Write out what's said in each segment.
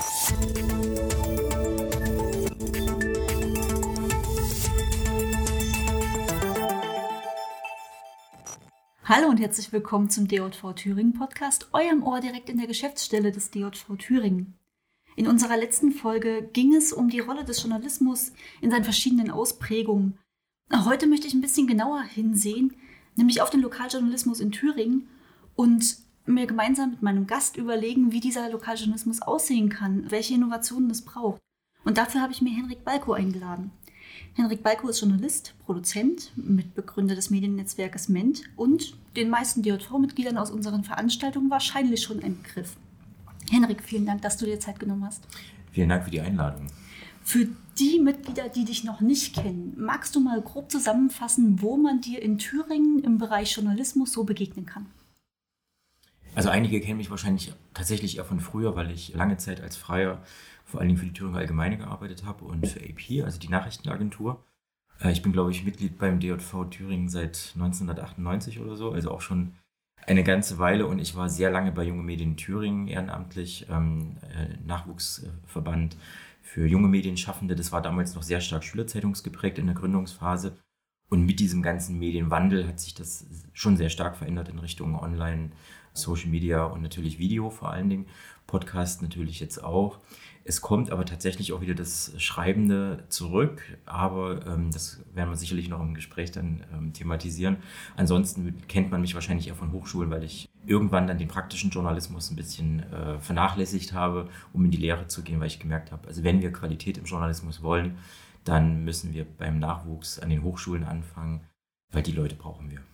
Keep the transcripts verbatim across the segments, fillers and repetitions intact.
Hallo und herzlich willkommen zum D J V Thüringen Podcast, eurem Ohr direkt in der Geschäftsstelle des D J V Thüringen. In unserer letzten Folge ging es um die Rolle des Journalismus in seinen verschiedenen Ausprägungen. Heute möchte ich ein bisschen genauer hinsehen, nämlich auf den Lokaljournalismus in Thüringen und mir gemeinsam mit meinem Gast überlegen, wie dieser Lokaljournalismus aussehen kann, welche Innovationen es braucht. Und dafür habe ich mir Henrik Balko eingeladen. Henrik Balko ist Journalist, Produzent, Mitbegründer des Mediennetzwerkes Ment und den meisten D J V-Mitgliedern aus unseren Veranstaltungen wahrscheinlich schon ein Begriff. Henrik, vielen Dank, dass du dir Zeit genommen hast. Vielen Dank für die Einladung. Für die Mitglieder, die dich noch nicht kennen, magst du mal grob zusammenfassen, wo man dir in Thüringen im Bereich Journalismus so begegnen kann? Also einige kennen mich wahrscheinlich tatsächlich eher von früher, weil ich lange Zeit als Freier vor allen Dingen für die Thüringer Allgemeine gearbeitet habe und für A P, also die Nachrichtenagentur. Ich bin, glaube ich, Mitglied beim D J V Thüringen seit neunzehnhundertachtundneunzig oder so, also auch schon eine ganze Weile, und ich war sehr lange bei Junge Medien Thüringen ehrenamtlich, ähm, Nachwuchsverband für junge Medienschaffende. Das war damals noch sehr stark schülerzeitungsgeprägt in der Gründungsphase, und mit diesem ganzen Medienwandel hat sich das schon sehr stark verändert in Richtung Online, Social Media und natürlich Video vor allen Dingen, Podcast natürlich jetzt auch. Es kommt aber tatsächlich auch wieder das Schreibende zurück, aber ähm, das werden wir sicherlich noch im Gespräch dann ähm, thematisieren. Ansonsten kennt man mich wahrscheinlich eher von Hochschulen, weil ich irgendwann dann den praktischen Journalismus ein bisschen äh, vernachlässigt habe, um in die Lehre zu gehen, weil ich gemerkt habe, also wenn wir Qualität im Journalismus wollen, dann müssen wir beim Nachwuchs an den Hochschulen anfangen, weil die Leute brauchen wir.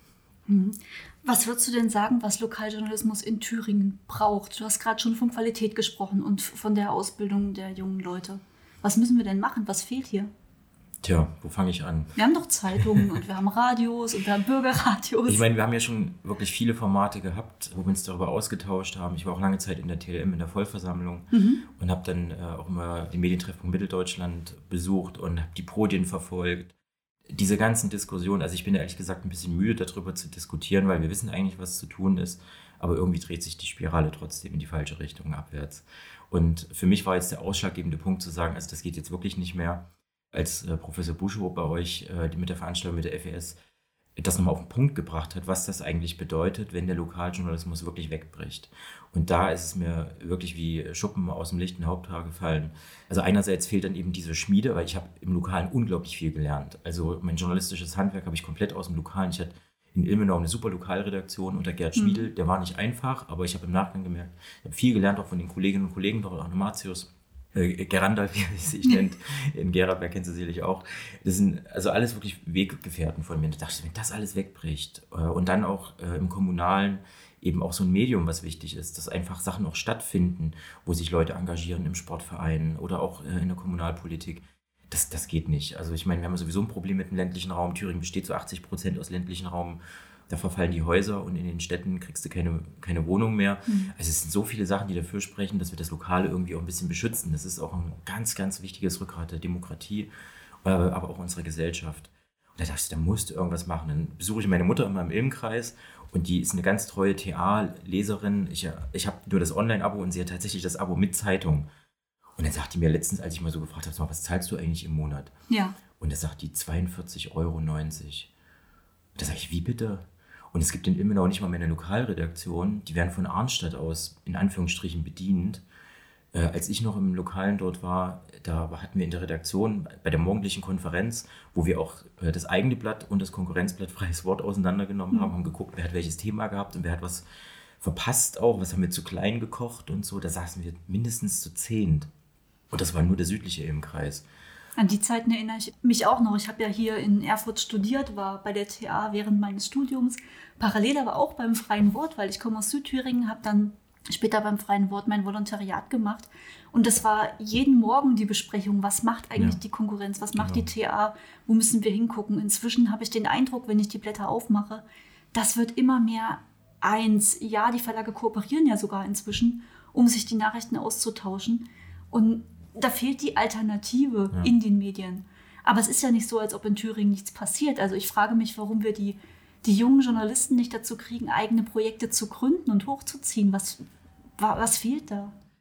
Was würdest du denn sagen, was Lokaljournalismus in Thüringen braucht? Du hast gerade schon von Qualität gesprochen und von der Ausbildung der jungen Leute. Was müssen wir denn machen? Was fehlt hier? Tja, wo fange ich an? Wir haben doch Zeitungen und wir haben Radios und wir haben Bürgerradios. Ich meine, wir haben ja schon wirklich viele Formate gehabt, wo wir uns darüber ausgetauscht haben. Ich war auch lange Zeit in der T L M, in der Vollversammlung, mhm. und habe dann äh, auch immer den Medientreffpunkt Mitteldeutschland besucht und habe die Podien verfolgt. Diese ganzen Diskussionen, also ich bin ehrlich gesagt ein bisschen müde darüber zu diskutieren, weil wir wissen eigentlich, was zu tun ist, aber irgendwie dreht sich die Spirale trotzdem in die falsche Richtung abwärts. Und für mich war jetzt der ausschlaggebende Punkt zu sagen, also das geht jetzt wirklich nicht mehr, als äh, Professor Buschow bei euch, äh, die mit der Veranstaltung mit der F E S, das nochmal auf den Punkt gebracht hat, was das eigentlich bedeutet, wenn der Lokaljournalismus wirklich wegbricht. Und da ist es mir wirklich wie Schuppen aus dem lichten Haupthaar gefallen. Also einerseits fehlt dann eben diese Schmiede, weil ich habe im Lokalen unglaublich viel gelernt. Also mein journalistisches Handwerk habe ich komplett aus dem Lokalen. Ich hatte in Ilmenau eine super Lokalredaktion unter Gerd Schmiedl. Mhm. Der war nicht einfach, aber ich habe im Nachgang gemerkt, ich habe viel gelernt, auch von den Kolleginnen und Kollegen, dort auch Matius. Äh, Gerandal, wie er sich nennt, in Gerardberg kennst du sicherlich auch. Das sind also alles wirklich Weggefährten von mir. Und da dachte ich, wenn das alles wegbricht äh, und dann auch äh, im Kommunalen eben auch so ein Medium, was wichtig ist, dass einfach Sachen auch stattfinden, wo sich Leute engagieren im Sportverein oder auch äh, in der Kommunalpolitik, das, das geht nicht. Also ich meine, wir haben sowieso ein Problem mit dem ländlichen Raum. Thüringen besteht zu achtzig Prozent aus ländlichen Raum. Da verfallen die Häuser und in den Städten kriegst du keine, keine Wohnung mehr. Mhm. Also es sind so viele Sachen, die dafür sprechen, dass wir das Lokale irgendwie auch ein bisschen beschützen. Das ist auch ein ganz, ganz wichtiges Rückgrat der Demokratie, aber auch unserer Gesellschaft. Und da dachte ich, da musst du irgendwas machen. Dann besuche ich meine Mutter immer im Ilmkreis und die ist eine ganz treue T A-Leserin. Ich, ich habe nur das Online-Abo und sie hat tatsächlich das Abo mit Zeitung. Und dann sagt die mir letztens, als ich mal so gefragt habe, was zahlst du eigentlich im Monat? Ja. Und da sagt die zweiundvierzig Euro neunzig. Da sage ich, wie bitte? Und es gibt in Ilmenau nicht mal mehr eine Lokalredaktion. Die werden von Arnstadt aus in Anführungsstrichen bedient. Äh, als ich noch im Lokalen dort war, da hatten wir in der Redaktion bei der morgendlichen Konferenz, wo wir auch äh, das eigene Blatt und das Konkurrenzblatt Freies Wort auseinandergenommen mhm. haben, haben geguckt, wer hat welches Thema gehabt und wer hat was verpasst auch, was haben wir zu klein gekocht und so. Da saßen wir mindestens zu zehnt. Und das war nur der südliche Ilmkreis. An die Zeiten erinnere ich mich auch noch. Ich habe ja hier in Erfurt studiert, war bei der T A während meines Studiums, parallel aber auch beim Freien Wort, weil ich komme aus Südthüringen, habe dann später beim Freien Wort mein Volontariat gemacht. Und das war jeden Morgen die Besprechung, was macht eigentlich ja. die Konkurrenz, was macht genau. die T A, wo müssen wir hingucken. Inzwischen habe ich den Eindruck, wenn ich die Blätter aufmache, das wird immer mehr eins. Ja, die Verlage kooperieren ja sogar inzwischen, um sich die Nachrichten auszutauschen. Und da fehlt die Alternative ja. in den Medien. Aber es ist ja nicht so, als ob in Thüringen nichts passiert. Also ich frage mich, warum wir die, die jungen Journalisten nicht dazu kriegen, eigene Projekte zu gründen und hochzuziehen. Was, was fehlt da?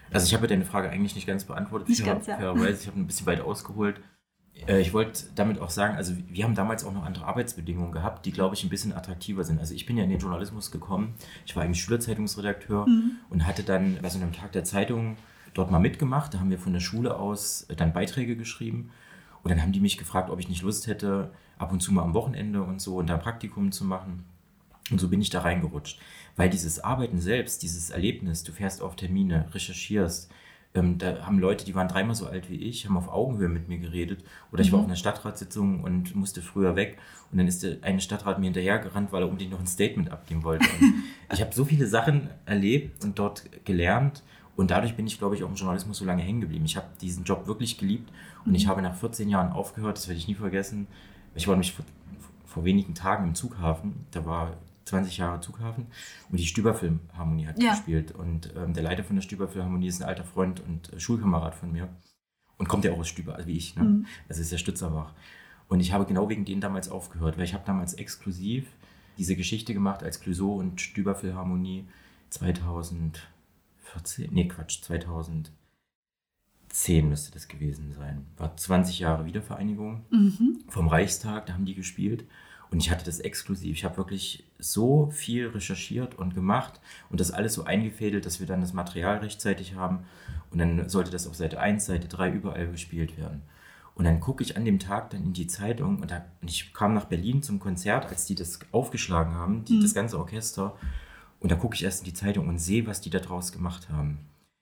Also ich habe deine Frage eigentlich nicht ganz beantwortet. Nicht ganz, ja. Fairerweise, ich habe ein bisschen weit ausgeholt. Ich wollte damit auch sagen, also wir haben damals auch noch andere Arbeitsbedingungen gehabt, die, glaube ich, ein bisschen attraktiver sind. Also ich bin ja in den Journalismus gekommen, ich war eigentlich Schülerzeitungsredakteur mhm. und hatte dann bei so einem Tag der Zeitung dort mal mitgemacht. Da haben wir von der Schule aus dann Beiträge geschrieben und dann haben die mich gefragt, ob ich nicht Lust hätte, ab und zu mal am Wochenende und so und da Praktikum zu machen. Und so bin ich da reingerutscht. Weil dieses Arbeiten selbst, dieses Erlebnis, du fährst auf Termine, recherchierst, ähm, da haben Leute, die waren dreimal so alt wie ich, haben auf Augenhöhe mit mir geredet. Oder ich mhm. war auf einer Stadtratssitzung und musste früher weg. Und dann ist der eine Stadtrat mir hinterhergerannt, weil er unbedingt noch ein Statement abgeben wollte. Und ich habe so viele Sachen erlebt und dort gelernt. Und dadurch bin ich, glaube ich, auch im Journalismus so lange hängen geblieben. Ich habe diesen Job wirklich geliebt. Und mhm. ich habe nach vierzehn Jahren aufgehört, das werde ich nie vergessen. Ich war nämlich vor, vor wenigen Tagen im Zughafen. Da war zwanzig Jahre Zughafen und die Stüber-Philharmonie hat ja. gespielt und ähm, der Leiter von der Stüber-Philharmonie ist ein alter Freund und äh, Schulkamerad von mir und kommt ja auch aus Stüber, also wie ich, ne? Mhm. Das ist der Stützerbach und ich habe genau wegen denen damals aufgehört, weil ich habe damals exklusiv diese Geschichte gemacht als Clouseau und Stüber-Philharmonie zweitausendvierzehn, nee Quatsch, zweitausendzehn müsste das gewesen sein, war zwanzig Jahre Wiedervereinigung mhm. vom Reichstag, da haben die gespielt. Und ich hatte das exklusiv. Ich habe wirklich so viel recherchiert und gemacht und das alles so eingefädelt, dass wir dann das Material rechtzeitig haben. Und dann sollte das auf Seite eins, Seite drei überall gespielt werden. Und dann gucke ich an dem Tag dann in die Zeitung und, da, und ich kam nach Berlin zum Konzert, als die das aufgeschlagen haben, die, mhm. das ganze Orchester. Und da gucke ich erst in die Zeitung und sehe, was die da draus gemacht haben.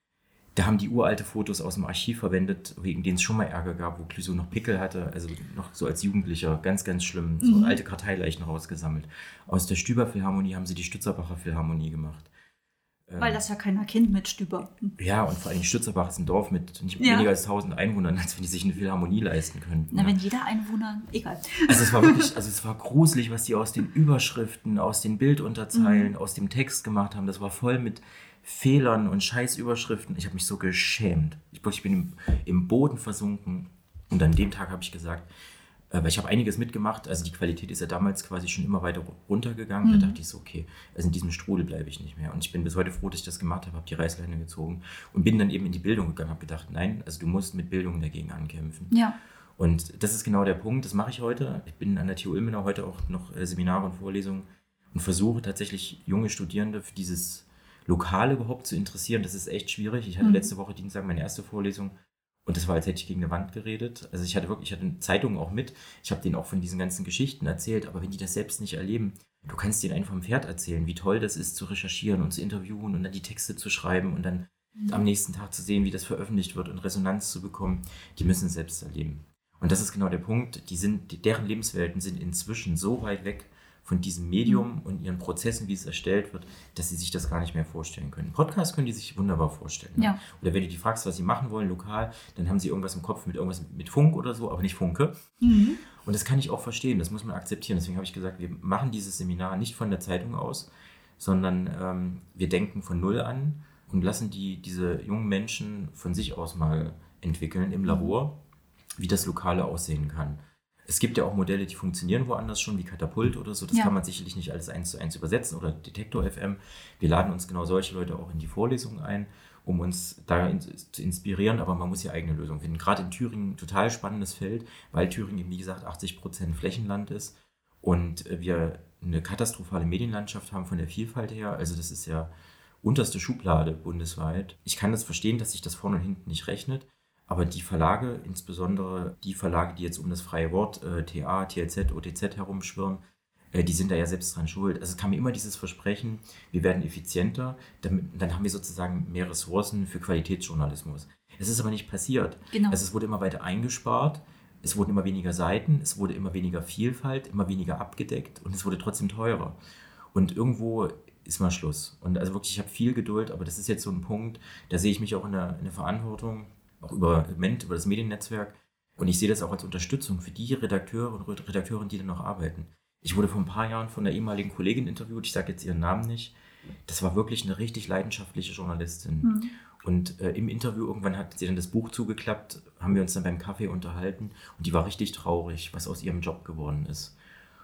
Da haben die uralte Fotos aus dem Archiv verwendet, wegen denen es schon mal Ärger gab, wo Clouseau noch Pickel hatte, also noch so als Jugendlicher, ganz, ganz schlimm, so mhm. alte Karteileichen rausgesammelt. Aus der Stüber-Philharmonie haben sie die Stützerbacher Philharmonie gemacht. Weil das ja keiner kennt mit Stüber. Ja, und vor allem Stützerbach ist ein Dorf mit nicht ja. weniger als tausend Einwohnern, als wenn die sich eine Philharmonie leisten können. Na, ja. wenn jeder Einwohner, egal. Also es war wirklich, also es war gruselig, was die aus den Überschriften, aus den Bildunterzeilen, mhm. aus dem Text gemacht haben. Das war voll mit Fehlern und Scheißüberschriften. Ich habe mich so geschämt. Ich, ich bin im, im Boden versunken. Und an dem Tag habe ich gesagt, äh, weil ich habe einiges mitgemacht, also die Qualität ist ja damals quasi schon immer weiter runtergegangen. Mhm. Da dachte ich so, okay, also in diesem Strudel bleibe ich nicht mehr. Und ich bin bis heute froh, dass ich das gemacht habe, habe die Reißleine gezogen und bin dann eben in die Bildung gegangen, habe gedacht, nein, also du musst mit Bildung dagegen ankämpfen. Ja. Und das ist genau der Punkt, das mache ich heute. Ich bin an der T U Ilmenau heute auch noch äh, Seminare und Vorlesungen und versuche tatsächlich junge Studierende für dieses Lokal überhaupt zu interessieren. Das ist echt schwierig. Ich hatte mhm. letzte Woche Dienstag meine erste Vorlesung und das war, als hätte ich gegen eine Wand geredet. Also ich hatte wirklich, ich hatte Zeitungen auch mit. Ich habe denen auch von diesen ganzen Geschichten erzählt, aber wenn die das selbst nicht erleben, du kannst denen einfach vom Pferd erzählen, wie toll das ist, zu recherchieren und zu interviewen und dann die Texte zu schreiben und dann mhm. am nächsten Tag zu sehen, wie das veröffentlicht wird und Resonanz zu bekommen. Die müssen es selbst erleben. Und das ist genau der Punkt. Die sind, deren Lebenswelten sind inzwischen so weit weg von diesem Medium und ihren Prozessen, wie es erstellt wird, dass sie sich das gar nicht mehr vorstellen können. Podcast können die sich wunderbar vorstellen. Ja. Ne? Oder wenn du die fragst, was sie machen wollen, lokal, dann haben sie irgendwas im Kopf mit irgendwas mit Funk oder so, aber nicht Funke. Mhm. Und das kann ich auch verstehen, das muss man akzeptieren. Deswegen habe ich gesagt, wir machen dieses Seminar nicht von der Zeitung aus, sondern ähm, wir denken von Null an und lassen die, diese jungen Menschen von sich aus mal entwickeln im Labor, wie das Lokale aussehen kann. Es gibt ja auch Modelle, die funktionieren woanders schon, wie Katapult oder so. Das ja. kann man sicherlich nicht alles eins zu eins übersetzen oder Detektor F M. Wir laden uns genau solche Leute auch in die Vorlesungen ein, um uns da in, zu inspirieren. Aber man muss ja eigene Lösungen finden. Gerade in Thüringen ein total spannendes Feld, weil Thüringen, wie gesagt, achtzig Prozent Flächenland ist und wir eine katastrophale Medienlandschaft haben von der Vielfalt her. Also das ist ja unterste Schublade bundesweit. Ich kann das verstehen, dass sich das vorne und hinten nicht rechnet. Aber die Verlage, insbesondere die Verlage, die jetzt um das freie Wort, äh, T A, T L Z, O T Z herumschwirren, äh, die sind da ja selbst dran schuld. Also es kam immer dieses Versprechen, wir werden effizienter, damit, dann haben wir sozusagen mehr Ressourcen für Qualitätsjournalismus. Es ist aber nicht passiert. Genau. Also es wurde immer weiter eingespart, es wurden immer weniger Seiten, es wurde immer weniger Vielfalt, immer weniger abgedeckt und es wurde trotzdem teurer. Und irgendwo ist mal Schluss. Und also wirklich, ich habe viel Geduld, aber das ist jetzt so ein Punkt, da sehe ich mich auch in der, in der Verantwortung, auch über, über das Mediennetzwerk. Und ich sehe das auch als Unterstützung für die Redakteure und Redakteurinnen, die da noch arbeiten. Ich wurde vor ein paar Jahren von einer ehemaligen Kollegin interviewt, ich sage jetzt ihren Namen nicht. Das war wirklich eine richtig leidenschaftliche Journalistin. Mhm. Und äh, im Interview irgendwann hat sie dann das Buch zugeklappt, haben wir uns dann beim Kaffee unterhalten und die war richtig traurig, was aus ihrem Job geworden ist.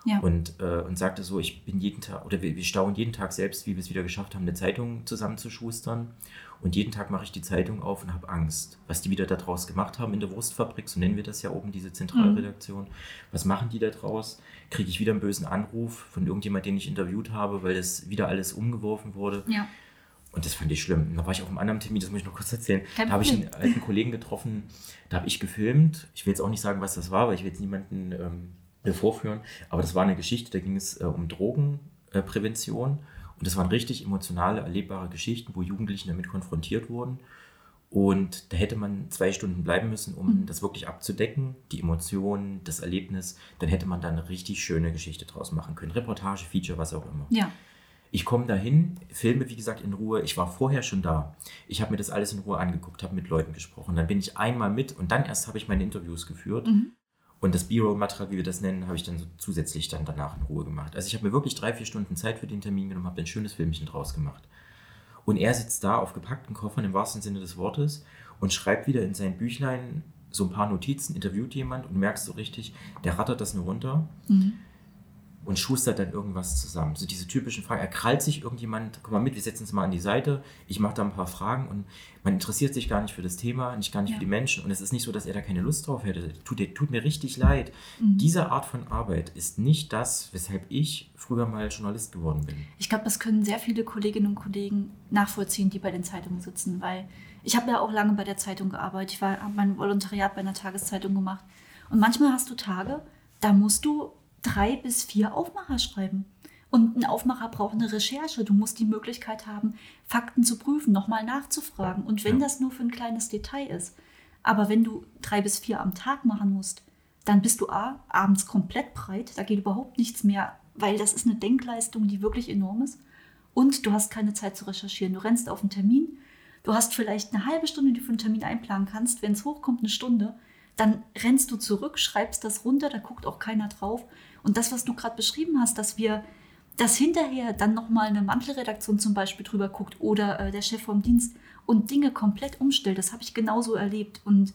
Ja. Und, äh, und sagte so, ich bin jeden Tag, oder wir, wir staunen jeden Tag selbst, wie wir es wieder geschafft haben, eine Zeitung zusammenzuschustern. Und jeden Tag mache ich die Zeitung auf und habe Angst, was die wieder daraus gemacht haben in der Wurstfabrik, so nennen wir das ja oben, diese Zentralredaktion. Mhm. Was machen die da draus? Kriege ich wieder einen bösen Anruf von irgendjemand, den ich interviewt habe, weil das wieder alles umgeworfen wurde. Ja. Und das fand ich schlimm. Und da war ich auf einem anderen Termin, das muss ich noch kurz erzählen. Kein da habe ich einen alten Kollegen getroffen, da habe ich gefilmt. Ich will jetzt auch nicht sagen, was das war, weil ich will jetzt niemanden ähm, vorführen. Aber das war eine Geschichte, da ging es äh, um Drogenprävention. Äh, Und das waren richtig emotionale, erlebbare Geschichten, wo Jugendliche damit konfrontiert wurden. Und da hätte man zwei Stunden bleiben müssen, um mhm. das wirklich abzudecken, die Emotionen, das Erlebnis. Dann hätte man da eine richtig schöne Geschichte draus machen können. Reportage, Feature, was auch immer. Ja. Ich komme dahin, filme, wie gesagt, in Ruhe. Ich war vorher schon da. Ich habe mir das alles in Ruhe angeguckt, habe mit Leuten gesprochen. Dann bin ich einmal mit und dann erst habe ich meine Interviews geführt. Mhm. Und das B-Roll-Material, wie wir das nennen, habe ich dann so zusätzlich dann danach in Ruhe gemacht. Also ich habe mir wirklich drei, vier Stunden Zeit für den Termin genommen, habe ein schönes Filmchen draus gemacht. Und er sitzt da auf gepackten Koffern im wahrsten Sinne des Wortes und schreibt wieder in sein Büchlein so ein paar Notizen, interviewt jemand und merkst so richtig, der rattert das nur runter. Mhm. Und schustert dann irgendwas zusammen. So diese typischen Fragen. Er krallt sich irgendjemand, komm mal mit, wir setzen uns mal an die Seite. Ich mache da ein paar Fragen und man interessiert sich gar nicht für das Thema, nicht gar nicht ja. für die Menschen. Und es ist nicht so, dass er da keine Lust drauf hätte. Tut, tut mir richtig leid. Mhm. Diese Art von Arbeit ist nicht das, weshalb ich früher mal Journalist geworden bin. Ich glaube, das können sehr viele Kolleginnen und Kollegen nachvollziehen, die bei den Zeitungen sitzen. Weil ich habe ja auch lange bei der Zeitung gearbeitet. Ich habe mein Volontariat bei einer Tageszeitung gemacht. Und manchmal hast du Tage, da musst du drei bis vier Aufmacher schreiben. Und ein Aufmacher braucht eine Recherche. Du musst die Möglichkeit haben, Fakten zu prüfen, nochmal nachzufragen. Und wenn ja. das nur für ein kleines Detail ist. Aber wenn du drei bis vier am Tag machen musst, dann bist du A, abends komplett breit. Da geht überhaupt nichts mehr, weil das ist eine Denkleistung, die wirklich enorm ist. Und du hast keine Zeit zu recherchieren. Du rennst auf einen Termin. Du hast vielleicht eine halbe Stunde, die du für einen Termin einplanen kannst. Wenn es hochkommt, eine Stunde. Dann rennst du zurück, schreibst das runter, da guckt auch keiner drauf. Und das, was du gerade beschrieben hast, dass wir, dass hinterher dann nochmal eine Mantelredaktion zum Beispiel drüber guckt oder äh, der Chef vom Dienst und Dinge komplett umstellt, das habe ich genauso erlebt. Und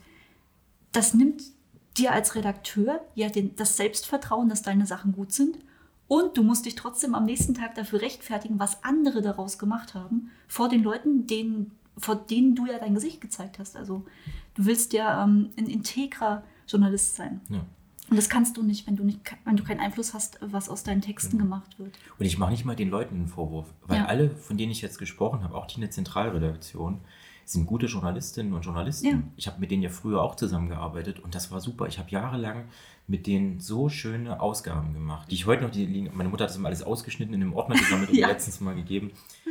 das nimmt dir als Redakteur ja den, das Selbstvertrauen, dass deine Sachen gut sind. Und du musst dich trotzdem am nächsten Tag dafür rechtfertigen, was andere daraus gemacht haben, vor den Leuten, denen, vor denen du ja dein Gesicht gezeigt hast. Also du willst ja ähm, ein integrer Journalist sein. Ja. Und das kannst du nicht, wenn du nicht, wenn du keinen Einfluss hast, was aus deinen Texten genau. gemacht wird. Und ich mache nicht mal den Leuten einen Vorwurf, weil ja. alle, von denen ich jetzt gesprochen habe, auch die in der Zentralredaktion, sind gute Journalistinnen und Journalisten. Ja. Ich habe mit denen ja früher auch zusammengearbeitet und das war super. Ich habe jahrelang mit denen so schöne Ausgaben gemacht, die ich heute noch, die, meine Mutter hat das immer alles ausgeschnitten, in einem Ordner gesammelt und ja. mir letztens mal gegeben.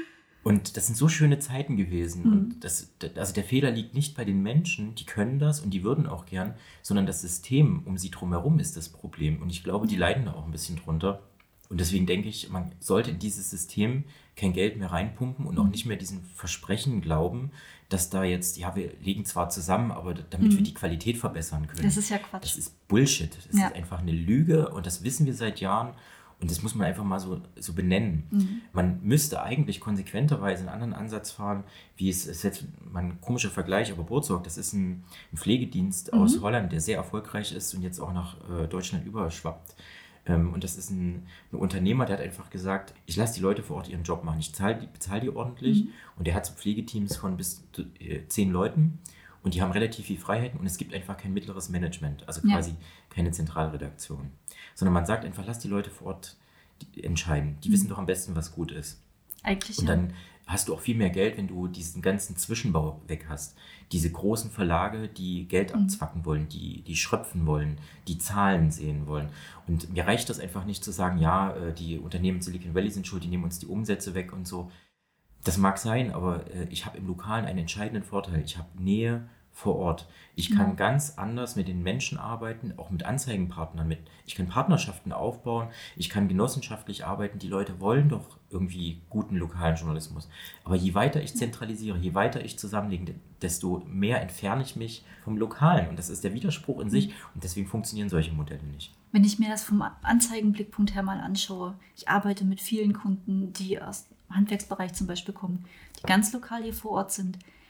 Und das sind so schöne Zeiten gewesen. Mhm. Und das, also der Fehler liegt nicht bei den Menschen, die können das und die würden auch gern, sondern das System um sie drumherum ist das Problem. Und ich glaube, die leiden da auch ein bisschen drunter. Und deswegen denke ich, man sollte in dieses System kein Geld mehr reinpumpen und auch nicht mehr diesen Versprechen glauben, dass da jetzt, ja, wir legen zwar zusammen, aber damit mhm. wir die Qualität verbessern können. Das ist ja Quatsch. Das ist Bullshit. Das ja. ist einfach eine Lüge und das wissen wir seit Jahren. Und das muss man einfach mal so, so benennen. Mhm. Man müsste eigentlich konsequenterweise einen anderen Ansatz fahren, wie es ist jetzt mal ein komischer Vergleich, aber Burzog, das ist ein, ein Pflegedienst mhm. aus Holland, der sehr erfolgreich ist und jetzt auch nach äh, Deutschland überschwappt. Ähm, und das ist ein, ein Unternehmer, der hat einfach gesagt, ich lasse die Leute vor Ort ihren Job machen, ich zahl die, bezahle die ordentlich. Mhm. Und der hat so Pflegeteams von bis zu äh, zehn Leuten. Und die haben relativ viel Freiheiten und es gibt einfach kein mittleres Management, also quasi ja. keine Zentralredaktion. Sondern man sagt einfach, lass die Leute vor Ort entscheiden. Die mhm. wissen doch am besten, was gut ist. Eigentlich Und dann ja. hast du auch viel mehr Geld, wenn du diesen ganzen Zwischenbau weg hast. Diese großen Verlage, die Geld mhm. abzwacken wollen, die, die schröpfen wollen, die Zahlen sehen wollen. Und mir reicht das einfach nicht zu sagen, ja, die Unternehmen Silicon Valley sind schuld, die nehmen uns die Umsätze weg und so. Das mag sein, aber ich habe im Lokalen einen entscheidenden Vorteil. Ich habe Nähe vor Ort. Ich kann ja. ganz anders mit den Menschen arbeiten, auch mit Anzeigenpartnern. Mit. Ich kann Partnerschaften aufbauen, ich kann genossenschaftlich arbeiten. Die Leute wollen doch irgendwie guten lokalen Journalismus. Aber je weiter ich zentralisiere, je weiter ich zusammenlege, desto mehr entferne ich mich vom Lokalen. Und das ist der Widerspruch in sich. Und deswegen funktionieren solche Modelle nicht. Wenn ich mir das vom Anzeigenblickpunkt her mal anschaue, ich arbeite mit vielen Kunden, die aus dem Handwerksbereich zum Beispiel kommen, die ganz lokal hier vor Ort sind.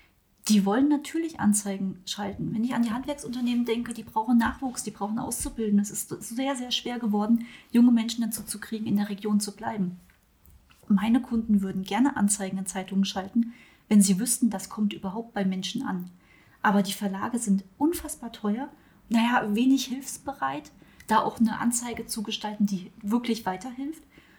die wollen natürlich Anzeigen schalten. Wenn ich an die Handwerksunternehmen denke, die brauchen Nachwuchs, die brauchen Auszubildende. Es ist sehr, sehr schwer geworden, junge Menschen dazu zu kriegen, in der Region zu bleiben. Meine Kunden würden gerne Anzeigen in Zeitungen schalten, wenn sie wüssten, das kommt überhaupt bei Menschen an. Aber die Verlage sind unfassbar teuer, naja, wenig hilfsbereit, da auch eine Anzeige zu gestalten, die wirklich weiterhilft.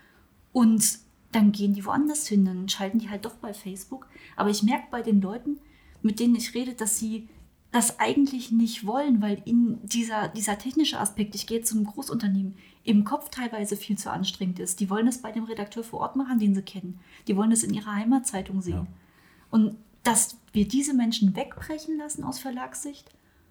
Und dann gehen die woanders hin, dann schalten die halt doch bei Facebook. Aber ich merke bei den Leuten, mit denen ich rede, dass sie das eigentlich nicht wollen, weil ihnen dieser, dieser technische Aspekt, ich gehe zum Großunternehmen, im Kopf teilweise viel zu anstrengend ist. Die wollen es bei dem Redakteur vor Ort machen, den sie kennen. Die wollen es in ihrer Heimatzeitung sehen. Ja. Und dass wir diese Menschen wegbrechen lassen aus Verlagssicht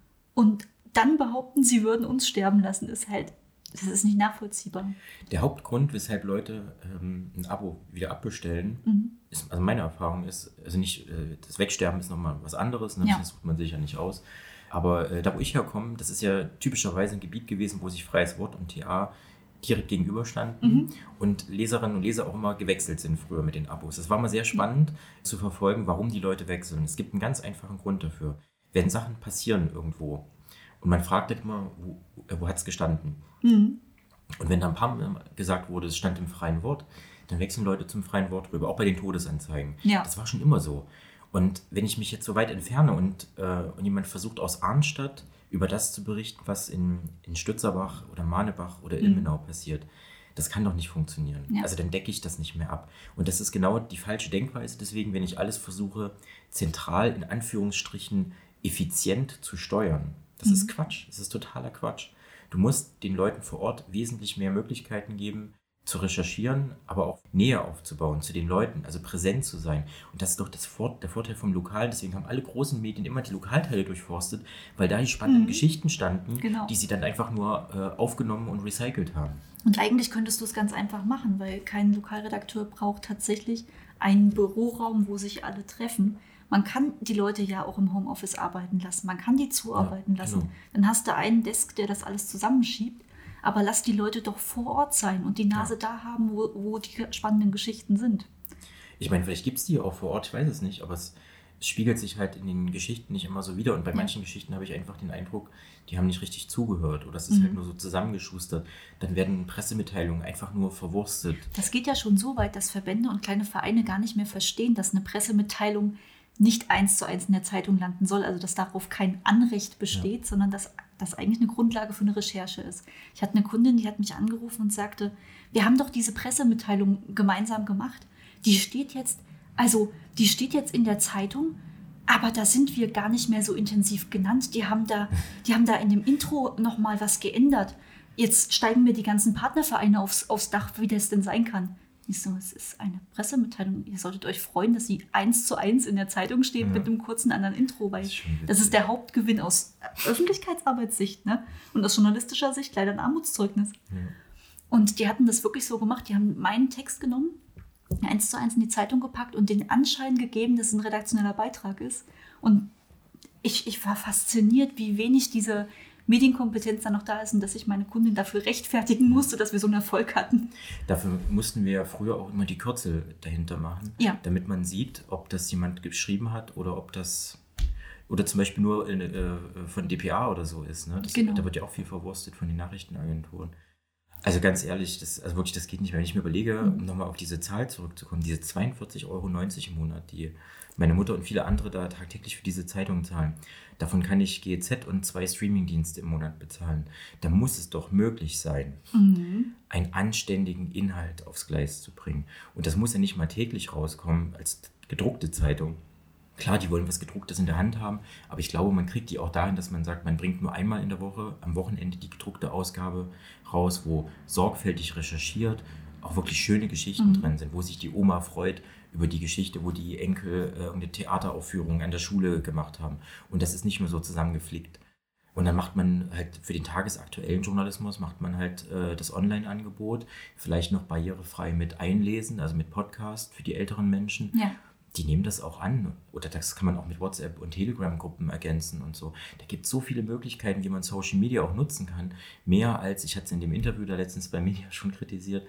und dann behaupten, sie würden uns sterben lassen, ist halt, das ist nicht nachvollziehbar. Der Hauptgrund, weshalb Leute ähm, ein Abo wieder abbestellen, mhm. ist, also meine Erfahrung ist, also nicht, äh, das Wegsterben ist nochmal was anderes, ne? Ja. Das sucht man sich ja nicht aus. Aber äh, da, wo ich herkomme, das ist ja typischerweise ein Gebiet gewesen, wo sich freies Wort und T A direkt gegenüberstanden mhm. und Leserinnen und Leser auch immer gewechselt sind früher mit den Abos. Das war mal sehr spannend mhm. zu verfolgen, warum die Leute wechseln. Es gibt einen ganz einfachen Grund dafür. Wenn Sachen passieren irgendwo und man fragt halt immer, wo, wo hat es gestanden? Mhm. Und wenn dann ein paar Mal gesagt wurde, es stand im freien Wort, dann wechseln Leute zum freien Wort rüber, auch bei den Todesanzeigen. Ja. Das war schon immer so. Und wenn ich mich jetzt so weit entferne und, äh, und jemand versucht aus Arnstadt über das zu berichten, was in, in Stützerbach oder Manebach oder Ilmenau mhm. passiert, das kann doch nicht funktionieren. Ja. Also dann decke ich das nicht mehr ab. Und das ist genau die falsche Denkweise. Deswegen, wenn ich alles versuche, zentral in Anführungsstrichen effizient zu steuern, das mhm. ist Quatsch. Das ist totaler Quatsch. Du musst den Leuten vor Ort wesentlich mehr Möglichkeiten geben, zu recherchieren, aber auch Nähe aufzubauen zu den Leuten, also präsent zu sein. Und das ist doch das Vor- der Vorteil vom Lokalen. Deswegen haben alle großen Medien immer die Lokalteile durchforstet, weil da die spannenden mhm. Geschichten standen, genau. die sie dann einfach nur äh, aufgenommen und recycelt haben. Und eigentlich könntest du es ganz einfach machen, weil kein Lokalredakteur braucht tatsächlich einen Büroraum, wo sich alle treffen. Man kann die Leute ja auch im Homeoffice arbeiten lassen, man kann die zuarbeiten ja, lassen. Genau. Dann hast du einen Desk, der das alles zusammenschiebt. Aber lass die Leute doch vor Ort sein und die Nase ja. da haben, wo, wo die spannenden Geschichten sind. Ich meine, vielleicht gibt es die auch vor Ort, ich weiß es nicht, aber es, es spiegelt sich halt in den Geschichten nicht immer so wider. Und bei ja. manchen Geschichten habe ich einfach den Eindruck, die haben nicht richtig zugehört oder es ist mhm. halt nur so zusammengeschustert. Dann werden Pressemitteilungen einfach nur verwurstet. Das geht ja schon so weit, dass Verbände und kleine Vereine gar nicht mehr verstehen, dass eine Pressemitteilung nicht eins zu eins in der Zeitung landen soll, also dass darauf kein Anrecht besteht, ja. sondern dass das eigentlich eine Grundlage für eine Recherche ist. Ich hatte eine Kundin, die hat mich angerufen und sagte, wir haben doch diese Pressemitteilung gemeinsam gemacht. Die steht jetzt, also die steht jetzt in der Zeitung, aber da sind wir gar nicht mehr so intensiv genannt. Die haben da, die haben da in dem Intro nochmal was geändert. Jetzt steigen mir die ganzen Partnervereine aufs, aufs Dach, wie das denn sein kann. Ich so, es ist eine Pressemitteilung. Ihr solltet euch freuen, dass sie eins zu eins in der Zeitung steht ja. mit einem kurzen anderen Intro, weil das ist, das ist der Hauptgewinn aus Öffentlichkeitsarbeitssicht, ne? Und aus journalistischer Sicht leider ein Armutszeugnis. Ja. Und die hatten das wirklich so gemacht. Die haben meinen Text genommen, eins zu eins in die Zeitung gepackt und den Anschein gegeben, dass es ein redaktioneller Beitrag ist. Und ich, ich war fasziniert, wie wenig diese Medienkompetenz dann noch da ist und dass ich meine Kundin dafür rechtfertigen musste, dass wir so einen Erfolg hatten. Dafür mussten wir ja früher auch immer die Kürzel dahinter machen, ja. damit man sieht, ob das jemand geschrieben hat oder ob das oder zum Beispiel nur in, äh, von D P A oder so ist. Ne? Das, genau. Da wird ja auch viel verwurstet von den Nachrichtenagenturen. Also ganz ehrlich, das, also wirklich, das geht nicht mehr. Wenn ich mir überlege, um nochmal auf diese Zahl zurückzukommen, diese zweiundvierzig Euro neunzig im Monat, die meine Mutter und viele andere da tagtäglich für diese Zeitung zahlen. Davon kann ich G E Z und zwei Streamingdienste im Monat bezahlen. Da muss es doch möglich sein, mhm. einen anständigen Inhalt aufs Gleis zu bringen. Und das muss ja nicht mal täglich rauskommen als gedruckte Zeitung. Klar, die wollen was Gedrucktes in der Hand haben, aber ich glaube, man kriegt die auch dahin, dass man sagt, man bringt nur einmal in der Woche, am Wochenende die gedruckte Ausgabe raus, wo sorgfältig recherchiert, auch wirklich schöne Geschichten mhm. drin sind, wo sich die Oma freut über die Geschichte, wo die Enkel äh, eine Theateraufführung an der Schule gemacht haben. Und das ist nicht nur so zusammengeflickt. Und dann macht man halt für den tagesaktuellen Journalismus, macht man halt äh, das Online-Angebot, vielleicht noch barrierefrei mit Einlesen, also mit Podcast für die älteren Menschen. Ja. Die nehmen das auch an. Oder das kann man auch mit WhatsApp und Telegram-Gruppen ergänzen und so. Da gibt es so viele Möglichkeiten, wie man Social Media auch nutzen kann. Mehr als, ich hatte es in dem Interview da letztens bei Media schon kritisiert,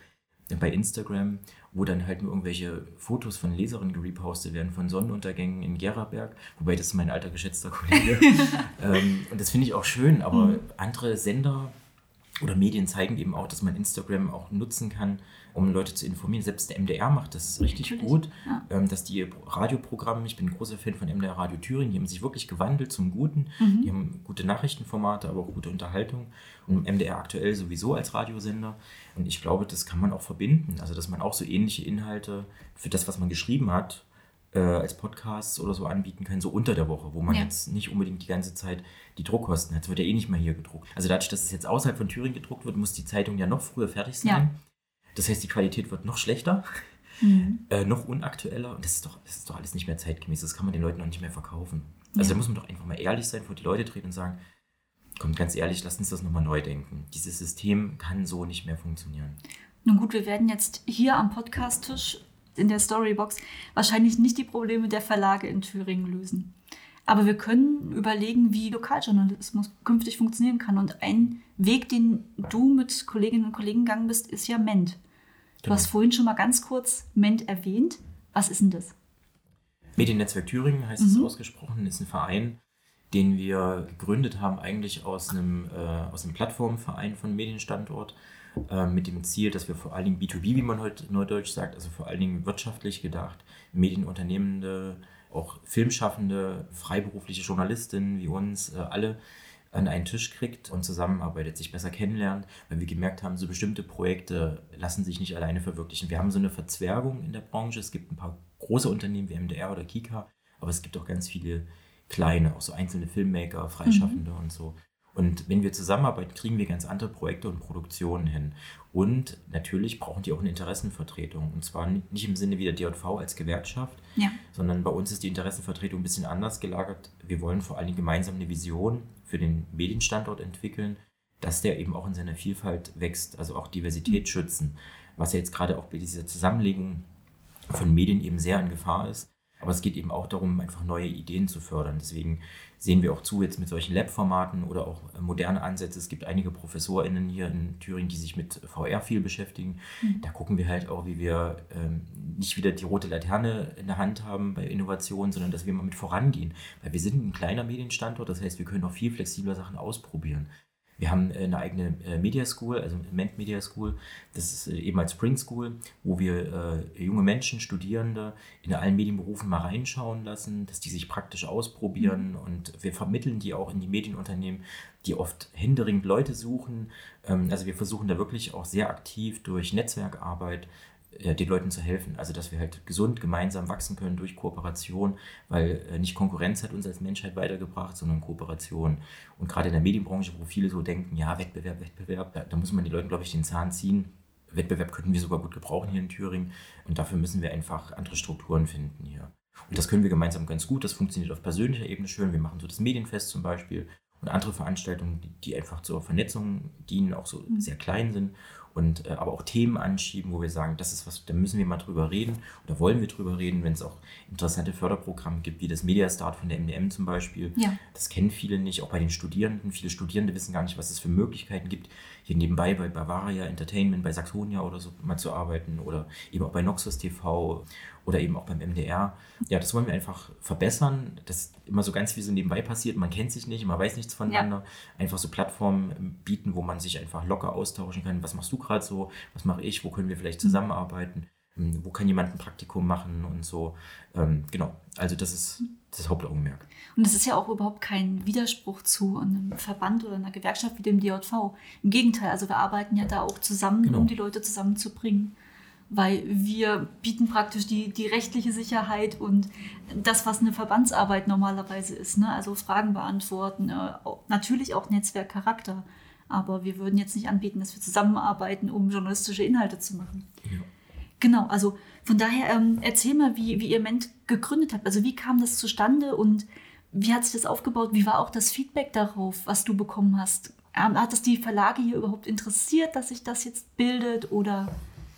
bei Instagram, wo dann halt nur irgendwelche Fotos von Leserinnen gerepostet werden, von Sonnenuntergängen in Geraberg, wobei das ist mein alter geschätzter Kollege. ähm, und das finde ich auch schön, aber mhm. andere Sender oder Medien zeigen eben auch, dass man Instagram auch nutzen kann, um Leute zu informieren. Selbst der M D R macht das richtig Natürlich. gut, ja. ähm, dass die Radioprogramme, ich bin ein großer Fan von M D R Radio Thüringen, die haben sich wirklich gewandelt zum Guten. Mhm. Die haben gute Nachrichtenformate, aber auch gute Unterhaltung. Und M D R aktuell sowieso als Radiosender. Und ich glaube, das kann man auch verbinden. Also, dass man auch so ähnliche Inhalte für das, was man geschrieben hat, äh, als Podcasts oder so anbieten kann, so unter der Woche, wo man ja. jetzt nicht unbedingt die ganze Zeit die Druckkosten hat. Es wird ja eh nicht mehr hier gedruckt. Also dadurch, dass es jetzt außerhalb von Thüringen gedruckt wird, muss die Zeitung ja noch früher fertig sein. Ja. Das heißt, die Qualität wird noch schlechter, mhm. äh, noch unaktueller. Und das ist, doch, das ist doch alles nicht mehr zeitgemäß. Das kann man den Leuten auch nicht mehr verkaufen. Also ja. da muss man doch einfach mal ehrlich sein, vor die Leute treten und sagen, kommt ganz ehrlich, lasst uns das nochmal neu denken. Dieses System kann so nicht mehr funktionieren. Nun gut, wir werden jetzt hier am Podcast-Tisch in der Storybox wahrscheinlich nicht die Probleme der Verlage in Thüringen lösen. Aber wir können überlegen, wie Lokaljournalismus künftig funktionieren kann. Und ein Weg, den du mit Kolleginnen und Kollegen gegangen bist, ist ja Ment. Du genau. hast vorhin schon mal ganz kurz Ment erwähnt. Was ist denn das? Mediennetzwerk Thüringen heißt mhm. es ausgesprochen, ist ein Verein, den wir gegründet haben, eigentlich aus einem, äh, aus einem Plattformverein von Medienstandort, äh, mit dem Ziel, dass wir vor allen Dingen B zwei B, wie man heute neudeutsch sagt, also vor allen Dingen wirtschaftlich gedacht, Medienunternehmende, auch Filmschaffende, freiberufliche Journalistinnen wie uns, äh, alle an einen Tisch kriegt und zusammenarbeitet, sich besser kennenlernt, weil wir gemerkt haben, so bestimmte Projekte lassen sich nicht alleine verwirklichen. Wir haben so eine Verzwergung in der Branche. Es gibt ein paar große Unternehmen wie M D R oder Kika, aber es gibt auch ganz viele kleine, auch so einzelne Filmmaker, Freischaffende mhm. und so. Und wenn wir zusammenarbeiten, kriegen wir ganz andere Projekte und Produktionen hin. Und natürlich brauchen die auch eine Interessenvertretung. Und zwar nicht im Sinne wie der D J V als Gewerkschaft, ja. sondern bei uns ist die Interessenvertretung ein bisschen anders gelagert. Wir wollen vor allem gemeinsam eine Vision für den Medienstandort entwickeln, dass der eben auch in seiner Vielfalt wächst, also auch Diversität mhm. schützen. Was ja jetzt gerade auch bei dieser Zusammenlegung von Medien eben sehr in Gefahr ist. Aber es geht eben auch darum, einfach neue Ideen zu fördern. Deswegen sehen wir auch zu jetzt mit solchen Lab-Formaten oder auch moderne Ansätze. Es gibt einige ProfessorInnen hier in Thüringen, die sich mit V R viel beschäftigen. Mhm. Da gucken wir halt auch, wie wir ähm, nicht wieder die rote Laterne in der Hand haben bei Innovationen, sondern dass wir mal mit vorangehen. Weil wir sind ein kleiner Medienstandort, das heißt, wir können auch viel flexibler Sachen ausprobieren. Wir haben eine eigene Media School, also Ment Media School. Das ist eben als Spring School, wo wir äh, junge Menschen, Studierende in allen Medienberufen mal reinschauen lassen, dass die sich praktisch ausprobieren. Mhm. Und wir vermitteln die auch in die Medienunternehmen, die oft händeringend Leute suchen. Ähm, also wir versuchen da wirklich auch sehr aktiv durch Netzwerkarbeit äh, den Leuten zu helfen. Also dass wir halt gesund gemeinsam wachsen können durch Kooperation, weil äh, nicht Konkurrenz hat uns als Menschheit weitergebracht, sondern Kooperation. Und gerade in der Medienbranche, wo viele so denken, ja, Wettbewerb, Wettbewerb, da, da muss man den Leuten, glaube ich, den Zahn ziehen. Wettbewerb könnten wir sogar gut gebrauchen hier in Thüringen. Und dafür müssen wir einfach andere Strukturen finden hier. Und das können wir gemeinsam ganz gut. Das funktioniert auf persönlicher Ebene schön. Wir machen so das Medienfest zum Beispiel und andere Veranstaltungen, die, die einfach zur Vernetzung dienen, auch so mhm. sehr klein sind. Und äh, aber auch Themen anschieben, wo wir sagen, das ist was, da müssen wir mal drüber reden oder wollen wir drüber reden, wenn es auch interessante Förderprogramme gibt, wie das Mediastart von der M D M zum Beispiel. Ja. Das kennen viele nicht, auch bei den Studierenden. Viele Studierende wissen gar nicht, was es für Möglichkeiten gibt, hier nebenbei bei Bavaria Entertainment, bei Saxonia oder so mal zu arbeiten oder eben auch bei Noxus T V oder eben auch beim M D R. Ja, das wollen wir einfach verbessern. Das immer so ganz wie so nebenbei passiert. Man kennt sich nicht, man weiß nichts voneinander. Ja. Einfach so Plattformen bieten, wo man sich einfach locker austauschen kann. Was machst du gerade so? Was mache ich? Wo können wir vielleicht zusammenarbeiten? Mhm. Wo kann jemand ein Praktikum machen und so? Ähm, genau, also das ist das Hauptaugenmerk. Und das ist ja auch überhaupt kein Widerspruch zu einem Verband oder einer Gewerkschaft wie dem D J V. Im Gegenteil, also wir arbeiten ja da auch zusammen, genau. um die Leute zusammenzubringen. Weil wir bieten praktisch die, die rechtliche Sicherheit und das, was eine Verbandsarbeit normalerweise ist. Ne? Also Fragen beantworten, äh, natürlich auch Netzwerkcharakter. Aber wir würden jetzt nicht anbieten, dass wir zusammenarbeiten, um journalistische Inhalte zu machen. Ja. Genau, also von daher ähm, erzähl mal, wie, wie ihr Ment gegründet habt. Also wie kam das zustande und wie hat sich das aufgebaut? Wie war auch das Feedback darauf, was du bekommen hast? Ähm, hat das die Verlage hier überhaupt interessiert, dass sich das jetzt bildet oder...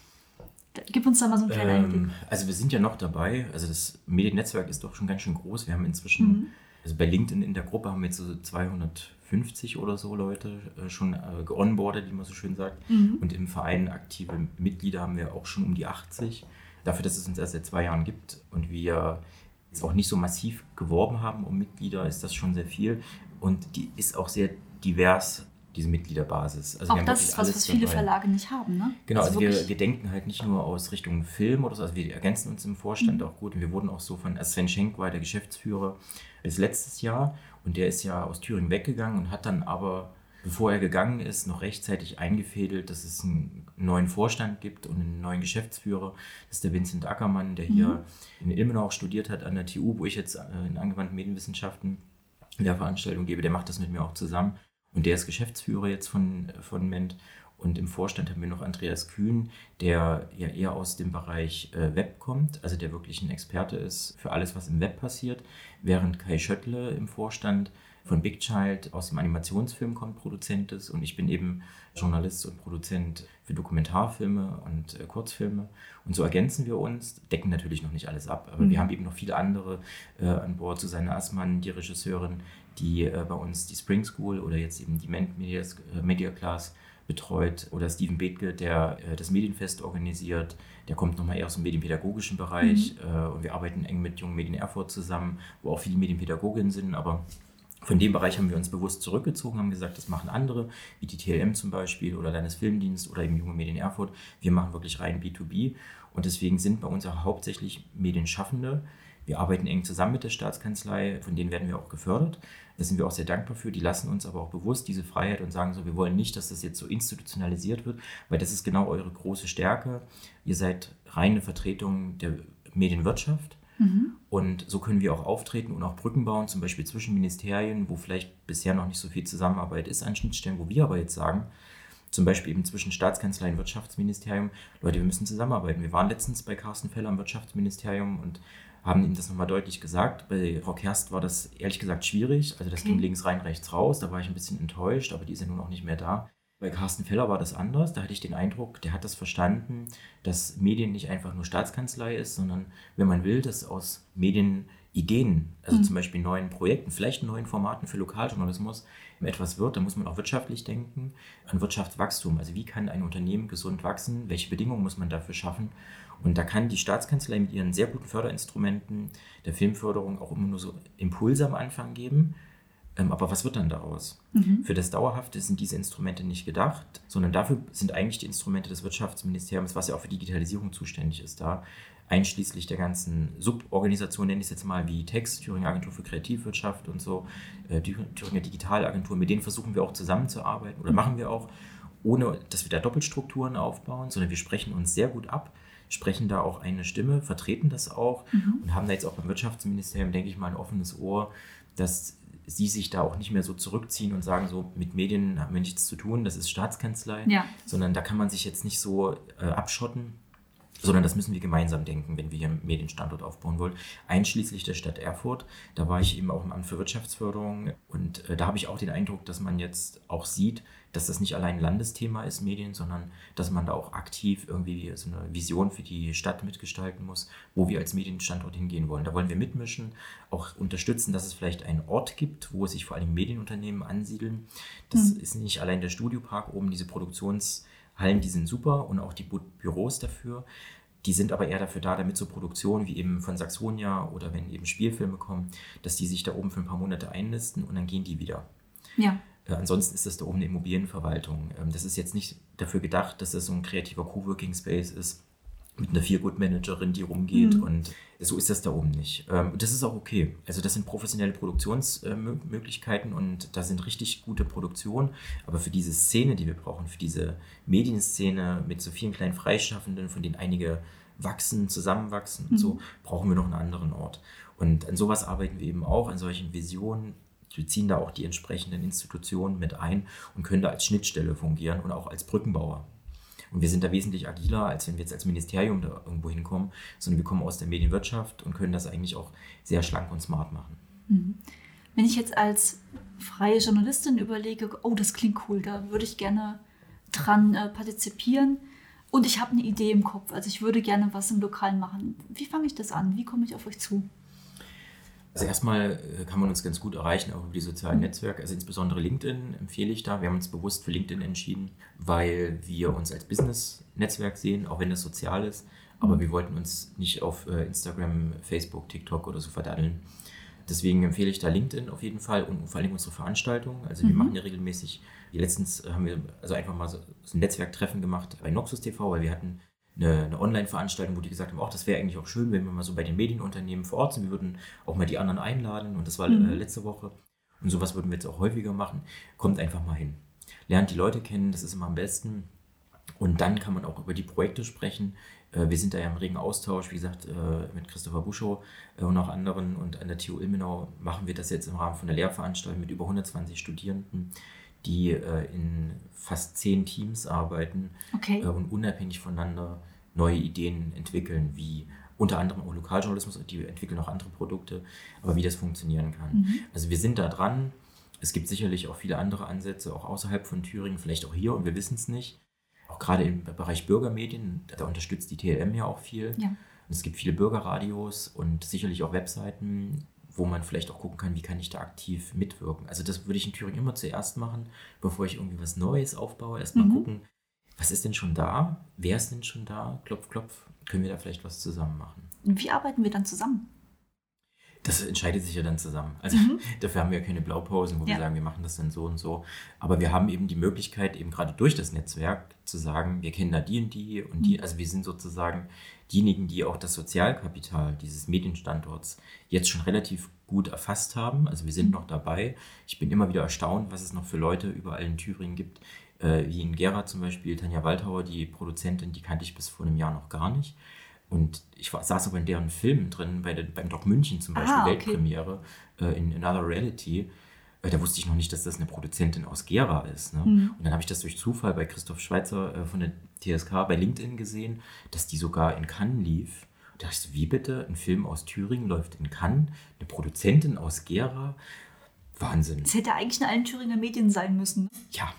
Gib uns da mal so einen kleinen Einblick. Ähm, also wir sind ja noch dabei. Also das Mediennetzwerk ist doch schon ganz schön groß. Wir haben inzwischen mhm. Also bei LinkedIn in der Gruppe haben wir jetzt so zweihundertfünfzig oder so Leute äh, schon äh, geonboardet, wie man so schön sagt. Mhm. Und im Verein aktive Mitglieder haben wir auch schon um die achtzig. Dafür, dass es uns erst seit zwei Jahren gibt und wir jetzt auch nicht so massiv geworben haben um Mitglieder, ist das schon sehr viel. Und die ist auch sehr divers, diese Mitgliederbasis. Also auch wir haben das ist was, was viele dabei. Verlage nicht haben, ne? Genau, also, also wir, wir denken halt nicht nur aus Richtung Film oder so, also wir ergänzen uns im Vorstand mhm. auch gut. Und wir wurden auch so von, also Sven Schenk war der Geschäftsführer bis letztes Jahr und der ist ja aus Thüringen weggegangen und hat dann aber, bevor er gegangen ist, noch rechtzeitig eingefädelt, dass es einen neuen Vorstand gibt und einen neuen Geschäftsführer. Das ist der Vincent Ackermann, der hier mhm. in Ilmenau auch studiert hat an der T U, wo ich jetzt in angewandten Medienwissenschaften in der Veranstaltung gebe. Der macht das mit mir auch zusammen. Und der ist Geschäftsführer jetzt von, von Ment. Und im Vorstand haben wir noch Andreas Kühn, der ja eher aus dem Bereich äh, Web kommt, also der wirklich ein Experte ist für alles, was im Web passiert, während Kai Schöttle im Vorstand von Big Child aus dem Animationsfilm kommt, Produzent ist, und ich bin eben Journalist und Produzent für Dokumentarfilme und äh, Kurzfilme. Und so ergänzen wir uns, decken natürlich noch nicht alles ab, aber mhm. wir haben eben noch viele andere äh, an Bord. Susanne Assmann, die Regisseurin, die äh, bei uns die Spring School oder jetzt eben die Ment Media, äh, Media Class betreut, oder Steven Bethke, der äh, das Medienfest organisiert. Der kommt nochmal eher aus dem medienpädagogischen Bereich mhm. äh, und wir arbeiten eng mit Jungen Medien Erfurt zusammen, wo auch viele Medienpädagoginnen sind, aber von dem Bereich haben wir uns bewusst zurückgezogen, haben gesagt, das machen andere, wie die T L M zum Beispiel oder Landesfilmdienst oder eben Junge Medien Erfurt. Wir machen wirklich rein B zwei B und deswegen sind bei uns auch hauptsächlich Medienschaffende. Wir arbeiten eng zusammen mit der Staatskanzlei, von denen werden wir auch gefördert. Da sind wir auch sehr dankbar für. Die lassen uns aber auch bewusst diese Freiheit und sagen so, wir wollen nicht, dass das jetzt so institutionalisiert wird, weil das ist genau eure große Stärke. Ihr seid reine Vertretung der Medienwirtschaft. Mhm. Und so können wir auch auftreten und auch Brücken bauen, zum Beispiel zwischen Ministerien, wo vielleicht bisher noch nicht so viel Zusammenarbeit ist an Schnittstellen, wo wir aber jetzt sagen, zum Beispiel eben zwischen Staatskanzlei und Wirtschaftsministerium, Leute, wir müssen zusammenarbeiten. Wir waren letztens bei Carsten Feller am Wirtschaftsministerium und haben ihm das nochmal deutlich gesagt. Bei Frau Kerst war das ehrlich gesagt schwierig, also das okay. ging links rein, rechts raus, da war ich ein bisschen enttäuscht, aber die ist ja nun auch nicht mehr da. Bei Carsten Feller war das anders, da hatte ich den Eindruck, der hat das verstanden, dass Medien nicht einfach nur Staatskanzlei ist, sondern, wenn man will, dass aus Medienideen, also mhm. zum Beispiel neuen Projekten, vielleicht neuen Formaten für Lokaljournalismus etwas wird, dann muss man auch wirtschaftlich denken, an Wirtschaftswachstum. Also wie kann ein Unternehmen gesund wachsen, welche Bedingungen muss man dafür schaffen? Und da kann die Staatskanzlei mit ihren sehr guten Förderinstrumenten der Filmförderung auch immer nur so Impulse am Anfang geben. Aber was wird dann daraus? Mhm. Für das Dauerhafte sind diese Instrumente nicht gedacht, sondern dafür sind eigentlich die Instrumente des Wirtschaftsministeriums, was ja auch für Digitalisierung zuständig ist, da einschließlich der ganzen Suborganisationen, nenne ich es jetzt mal, wie Text, Thüringer Agentur für Kreativwirtschaft und so, äh, Thüringer Digitalagentur, mit denen versuchen wir auch zusammenzuarbeiten oder machen wir auch, ohne dass wir da Doppelstrukturen aufbauen, sondern wir sprechen uns sehr gut ab, sprechen da auch eine Stimme, vertreten das auch mhm. und haben da jetzt auch beim Wirtschaftsministerium, denke ich mal, ein offenes Ohr, dass sie sich da auch nicht mehr so zurückziehen und sagen, so mit Medien haben wir nichts zu tun, das ist Staatskanzlei, ja. sondern da kann man sich jetzt nicht so äh, abschotten, sondern das müssen wir gemeinsam denken, wenn wir hier einen Medienstandort aufbauen wollen, einschließlich der Stadt Erfurt. Da war ich eben auch im Amt für Wirtschaftsförderung und äh, da habe ich auch den Eindruck, dass man jetzt auch sieht, dass das nicht allein ein Landesthema ist, Medien, sondern dass man da auch aktiv irgendwie so eine Vision für die Stadt mitgestalten muss, wo wir als Medienstandort hingehen wollen. Da wollen wir mitmischen, auch unterstützen, dass es vielleicht einen Ort gibt, wo sich vor allem Medienunternehmen ansiedeln. Das mhm. ist nicht allein der Studiopark oben, diese Produktionshallen, die sind super und auch die Bü- Büros dafür. Die sind aber eher dafür da, damit so Produktionen wie eben von Saxonia oder wenn eben Spielfilme kommen, dass die sich da oben für ein paar Monate einnisten und dann gehen die wieder. Ja. Ansonsten ist das da oben eine Immobilienverwaltung. Das ist jetzt nicht dafür gedacht, dass das so ein kreativer Coworking Space ist mit einer Feelgood-Managerin, die rumgeht mhm. und so ist das da oben nicht. Und das ist auch okay. Also das sind professionelle Produktionsmöglichkeiten und da sind richtig gute Produktionen, aber für diese Szene, die wir brauchen, für diese Medienszene mit so vielen kleinen Freischaffenden, von denen einige wachsen, zusammenwachsen mhm. und so, brauchen wir noch einen anderen Ort. Und an sowas arbeiten wir eben auch, an solchen Visionen. Wir ziehen da auch die entsprechenden Institutionen mit ein und können da als Schnittstelle fungieren und auch als Brückenbauer. Und wir sind da wesentlich agiler, als wenn wir jetzt als Ministerium da irgendwo hinkommen, sondern wir kommen aus der Medienwirtschaft und können das eigentlich auch sehr schlank und smart machen. Wenn ich jetzt als freie Journalistin überlege, oh, das klingt cool, da würde ich gerne dran äh, partizipieren und ich habe eine Idee im Kopf, also ich würde gerne was im Lokalen machen. Wie fange ich das an? Wie komme ich auf euch zu? Also erstmal kann man uns ganz gut erreichen, auch über die sozialen Netzwerke, also insbesondere LinkedIn empfehle ich da. Wir haben uns bewusst für LinkedIn entschieden, weil wir uns als Business-Netzwerk sehen, auch wenn das sozial ist. Aber mhm. wir wollten uns nicht auf Instagram, Facebook, TikTok oder so verdaddeln. Deswegen empfehle ich da LinkedIn auf jeden Fall und vor allem unsere Veranstaltungen. Also wir mhm. machen ja regelmäßig, letztens haben wir also einfach mal so ein Netzwerktreffen gemacht bei Noxus T V, weil wir hatten eine, eine Online-Veranstaltung, wo die gesagt haben, ach, das wäre eigentlich auch schön, wenn wir mal so bei den Medienunternehmen vor Ort sind. Wir würden auch mal die anderen einladen und das war mhm. äh, letzte Woche. Und sowas würden wir jetzt auch häufiger machen. Kommt einfach mal hin. Lernt die Leute kennen, das ist immer am besten. Und dann kann man auch über die Projekte sprechen. Wir sind da ja im regen Austausch, wie gesagt, mit Christopher Buschow und auch anderen. Und an der T U Ilmenau machen wir das jetzt im Rahmen von der Lehrveranstaltung mit über hundertzwanzig Studierenden, die in fast zehn Teams arbeiten okay. und unabhängig voneinander neue Ideen entwickeln, wie unter anderem auch Lokaljournalismus, die entwickeln auch andere Produkte, aber wie das funktionieren kann. Mhm. Also wir sind da dran. Es gibt sicherlich auch viele andere Ansätze, auch außerhalb von Thüringen, vielleicht auch hier, und wir wissen es nicht. Auch gerade im Bereich Bürgermedien, da unterstützt die T L M ja auch viel. Ja. Und es gibt viele Bürgerradios und sicherlich auch Webseiten, wo man vielleicht auch gucken kann, wie kann ich da aktiv mitwirken. Also das würde ich in Thüringen immer zuerst machen, bevor ich irgendwie was Neues aufbaue. Erstmal mhm. gucken, was ist denn schon da? Wer ist denn schon da? Klopf, klopf. Können wir da vielleicht was zusammen machen? Und wie arbeiten wir dann zusammen? Das entscheidet sich ja dann zusammen. Also mhm. dafür haben wir ja keine Blaupausen, wo ja. wir sagen, wir machen das dann so und so. Aber wir haben eben die Möglichkeit, eben gerade durch das Netzwerk zu sagen, wir kennen da die und die und die. Also wir sind sozusagen diejenigen, die auch das Sozialkapital dieses Medienstandorts jetzt schon relativ gut erfasst haben. Also wir sind mhm. noch dabei. Ich bin immer wieder erstaunt, was es noch für Leute überall in Thüringen gibt. Äh, wie in Gera zum Beispiel, Tanja Waldhauer, die Produzentin, die kannte ich bis vor einem Jahr noch gar nicht. Und ich war, saß aber in deren Filmen drin, bei der, beim Doc München zum Beispiel, ah, okay. Weltpremiere äh, in Another Reality. Äh, da wusste ich noch nicht, dass das eine Produzentin aus Gera ist. Ne? Mhm. Und dann habe ich das durch Zufall bei Christoph Schweitzer äh, von der T S K bei LinkedIn gesehen, dass die sogar in Cannes lief. Da dachte ich so, wie bitte? Ein Film aus Thüringen läuft in Cannes? Eine Produzentin aus Gera? Wahnsinn. Das hätte eigentlich in allen Thüringer Medien sein müssen. Ja.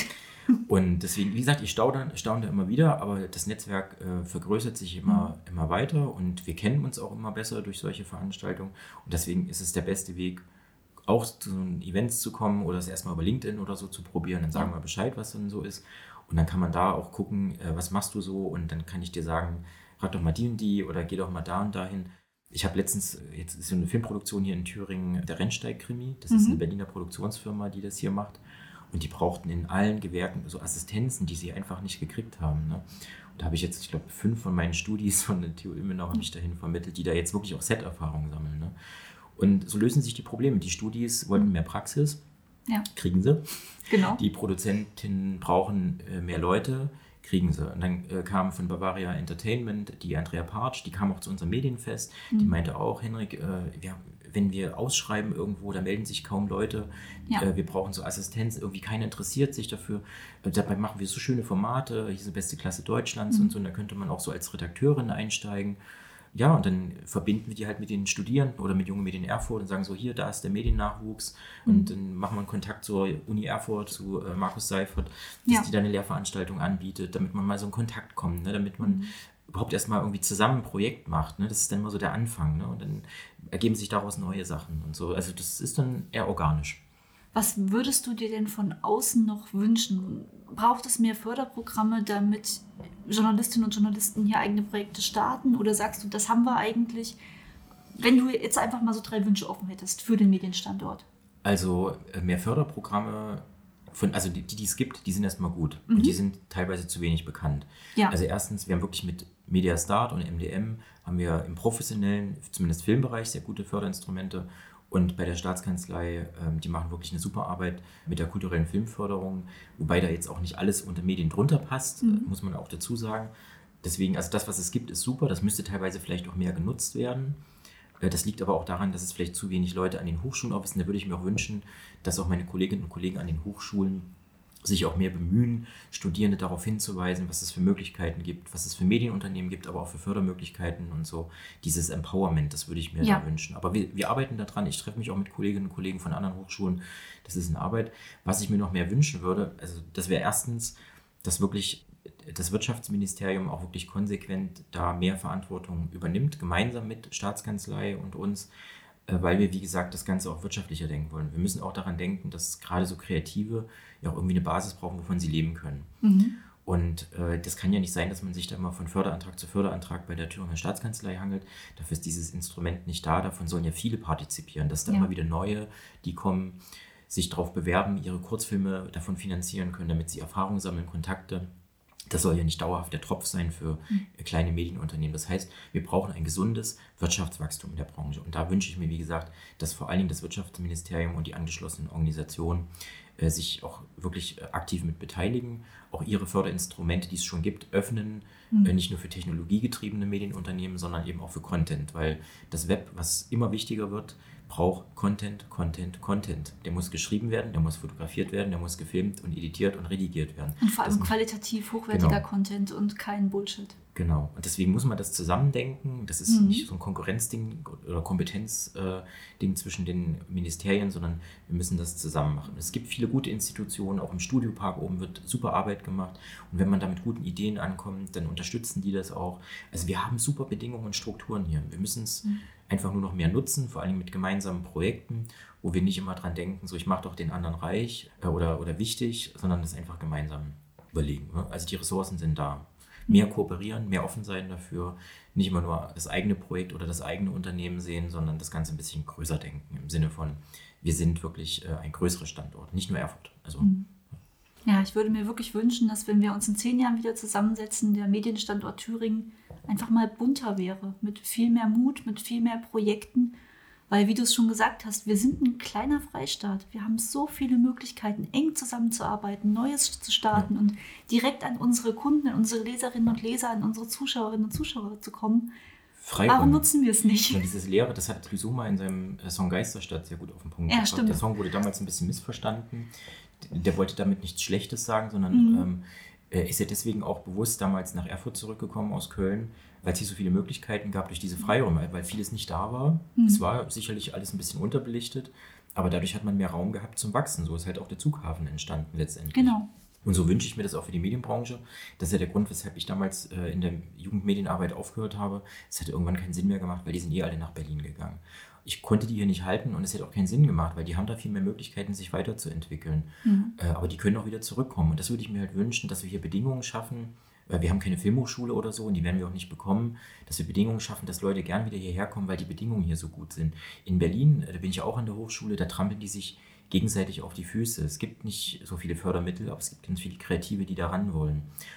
Und deswegen, wie gesagt, ich staune, staune immer wieder, aber das Netzwerk äh, vergrößert sich immer, mhm. immer weiter und wir kennen uns auch immer besser durch solche Veranstaltungen. Und deswegen ist es der beste Weg, auch zu Events zu kommen oder es erstmal über LinkedIn oder so zu probieren. Dann sagen wir Bescheid, was dann so ist. Und dann kann man da auch gucken, äh, was machst du so? Und dann kann ich dir sagen, frag doch mal die und die oder geh doch mal da und dahin. Ich habe letztens, jetzt ist so eine Filmproduktion hier in Thüringen, der Rennsteig-Krimi. Das mhm. ist eine Berliner Produktionsfirma, die das hier macht. Und die brauchten in allen Gewerken so Assistenzen, die sie einfach nicht gekriegt haben. Ne? Und da habe ich jetzt, ich glaube, fünf von meinen Studis von der T U Ilmenau habe ich dahin vermittelt, die da jetzt wirklich auch Set-Erfahrung sammeln. Ne? Und so lösen sich die Probleme. Die Studis wollten mehr Praxis, ja. kriegen sie. Genau. Die Produzentinnen brauchen äh, mehr Leute, kriegen sie. Und dann äh, kam von Bavaria Entertainment die Andrea Partsch, die kam auch zu unserem Medienfest. Mhm. Die meinte auch, Henrik, äh, wir wenn wir ausschreiben irgendwo, da melden sich kaum Leute. Ja. Äh, wir brauchen so Assistenz, irgendwie keiner interessiert sich dafür. Äh, dabei machen wir so schöne Formate, hier ist die beste Klasse Deutschlands mhm. und so. Und da könnte man auch so als Redakteurin einsteigen. Ja, und dann verbinden wir die halt mit den Studierenden oder mit Jungen Medien Erfurt und sagen so, hier, da ist der Mediennachwuchs. Mhm. Und dann machen wir einen Kontakt zur Uni Erfurt, zu äh, Markus Seifert, dass ja. die da eine Lehrveranstaltung anbietet, damit man mal so in Kontakt kommt, ne? Damit man mhm. überhaupt erstmal irgendwie zusammen ein Projekt macht. Ne? Das ist dann immer so der Anfang. Ne? Und dann ergeben sich daraus neue Sachen und so. Also das ist dann eher organisch. Was würdest du dir denn von außen noch wünschen? Braucht es mehr Förderprogramme, damit Journalistinnen und Journalisten hier eigene Projekte starten? Oder sagst du, das haben wir eigentlich, wenn du jetzt einfach mal so drei Wünsche offen hättest für den Medienstandort? Also mehr Förderprogramme, von, also die, die es gibt, die sind erstmal gut. Mhm. Und die sind teilweise zu wenig bekannt. Ja. Also erstens, wir haben wirklich mit Media Start und M D M haben wir im professionellen, zumindest Filmbereich, sehr gute Förderinstrumente. Und bei der Staatskanzlei, ähm, die machen wirklich eine super Arbeit mit der kulturellen Filmförderung, wobei da jetzt auch nicht alles unter Medien drunter passt, mhm. muss man auch dazu sagen. Deswegen, also das, was es gibt, ist super. Das müsste teilweise vielleicht auch mehr genutzt werden. Äh, das liegt aber auch daran, dass es vielleicht zu wenig Leute an den Hochschulen auch wissen. Da würde ich mir auch wünschen, dass auch meine Kolleginnen und Kollegen an den Hochschulen sich auch mehr bemühen, Studierende darauf hinzuweisen, was es für Möglichkeiten gibt, was es für Medienunternehmen gibt, aber auch für Fördermöglichkeiten und so. Dieses Empowerment, das würde ich mir ja. da wünschen. Aber wir, wir arbeiten daran. Ich treffe mich auch mit Kolleginnen und Kollegen von anderen Hochschulen. Das ist eine Arbeit. Was ich mir noch mehr wünschen würde, also das wäre erstens, dass wirklich das Wirtschaftsministerium auch wirklich konsequent da mehr Verantwortung übernimmt, gemeinsam mit Staatskanzlei und uns, weil wir, wie gesagt, das Ganze auch wirtschaftlicher denken wollen. Wir müssen auch daran denken, dass gerade so Kreative ja auch irgendwie eine Basis brauchen, wovon sie leben können. Mhm. Und äh, das kann ja nicht sein, dass man sich da immer von Förderantrag zu Förderantrag bei der Thüringer Staatskanzlei hangelt. Dafür ist dieses Instrument nicht da. Davon sollen ja viele partizipieren, dass da ja. immer wieder neue, die kommen, sich darauf bewerben, ihre Kurzfilme davon finanzieren können, damit sie Erfahrung sammeln, Kontakte. Das soll ja nicht dauerhaft der Tropf sein für mhm. kleine Medienunternehmen. Das heißt, wir brauchen ein gesundes Wirtschaftswachstum in der Branche. Und da wünsche ich mir, wie gesagt, dass vor allen Dingen das Wirtschaftsministerium und die angeschlossenen Organisationen äh, sich auch wirklich äh, aktiv mit beteiligen, auch ihre Förderinstrumente, die es schon gibt, öffnen, mhm. äh, nicht nur für technologiegetriebene Medienunternehmen, sondern eben auch für Content, weil das Web, was immer wichtiger wird, braucht Content, Content, Content. Der muss geschrieben werden, der muss fotografiert werden, der muss gefilmt und editiert und redigiert werden. Und vor allem das qualitativ hochwertiger genau. Content und kein Bullshit. Genau. Und deswegen muss man das zusammendenken. Das ist mhm. nicht so ein Konkurrenzding oder Kompetenzding zwischen den Ministerien, sondern wir müssen das zusammen machen. Es gibt viele gute Institutionen, auch im Studiopark oben wird super Arbeit gemacht. Und wenn man da mit guten Ideen ankommt, dann unterstützen die das auch. Also wir haben super Bedingungen und Strukturen hier. Wir müssen es mhm. einfach nur noch mehr nutzen, vor allem mit gemeinsamen Projekten, wo wir nicht immer dran denken, so ich mache doch den anderen reich äh, oder, oder wichtig, sondern das einfach gemeinsam überlegen. Ne? Also die Ressourcen sind da. Mehr kooperieren, mehr offen sein dafür, nicht immer nur das eigene Projekt oder das eigene Unternehmen sehen, sondern das Ganze ein bisschen größer denken, im Sinne von, wir sind wirklich äh, ein größerer Standort, nicht nur Erfurt. Also, mhm. Ja, ich würde mir wirklich wünschen, dass wenn wir uns in zehn Jahren wieder zusammensetzen, der Medienstandort Thüringen einfach mal bunter wäre, mit viel mehr Mut, mit viel mehr Projekten. Weil, wie du es schon gesagt hast, wir sind ein kleiner Freistaat. Wir haben so viele Möglichkeiten, eng zusammenzuarbeiten, Neues zu starten ja. und direkt an unsere Kunden, an unsere Leserinnen und Leser, an unsere Zuschauerinnen und Zuschauer zu kommen. Freiräume. Warum nutzen wir es nicht? Ja, dieses Leere, das hat Clouseau in seinem Song Geisterstadt sehr gut auf den Punkt ja, gebracht. Stimmt. Der Song wurde damals ein bisschen missverstanden. Der wollte damit nichts Schlechtes sagen, sondern mhm. ähm, er ist ja deswegen auch bewusst damals nach Erfurt zurückgekommen aus Köln, weil es hier so viele Möglichkeiten gab durch diese Freiräume, weil vieles nicht da war. Mhm. Es war sicherlich alles ein bisschen unterbelichtet, aber dadurch hat man mehr Raum gehabt zum Wachsen. So ist halt auch der Zughafen entstanden letztendlich. Genau. Und so wünsche ich mir das auch für die Medienbranche. Das ist ja der Grund, weshalb ich damals äh, in der Jugendmedienarbeit aufgehört habe. Es hätte irgendwann keinen Sinn mehr gemacht, weil die sind eh alle nach Berlin gegangen. Ich konnte die hier nicht halten und es hätte auch keinen Sinn gemacht, weil die haben da viel mehr Möglichkeiten, sich weiterzuentwickeln. Mhm. Äh, aber die können auch wieder zurückkommen. Und das würde ich mir halt wünschen, dass wir hier Bedingungen schaffen. Äh, wir haben keine Filmhochschule oder so und die werden wir auch nicht bekommen, dass wir Bedingungen schaffen, dass Leute gern wieder hierher kommen, weil die Bedingungen hier so gut sind. In Berlin, äh, da bin ich auch an der Hochschule, da trampeln die sich gegenseitig auf die Füße. Es gibt nicht so viele Fördermittel, aber es gibt ganz viele Kreative, die da ran wollen.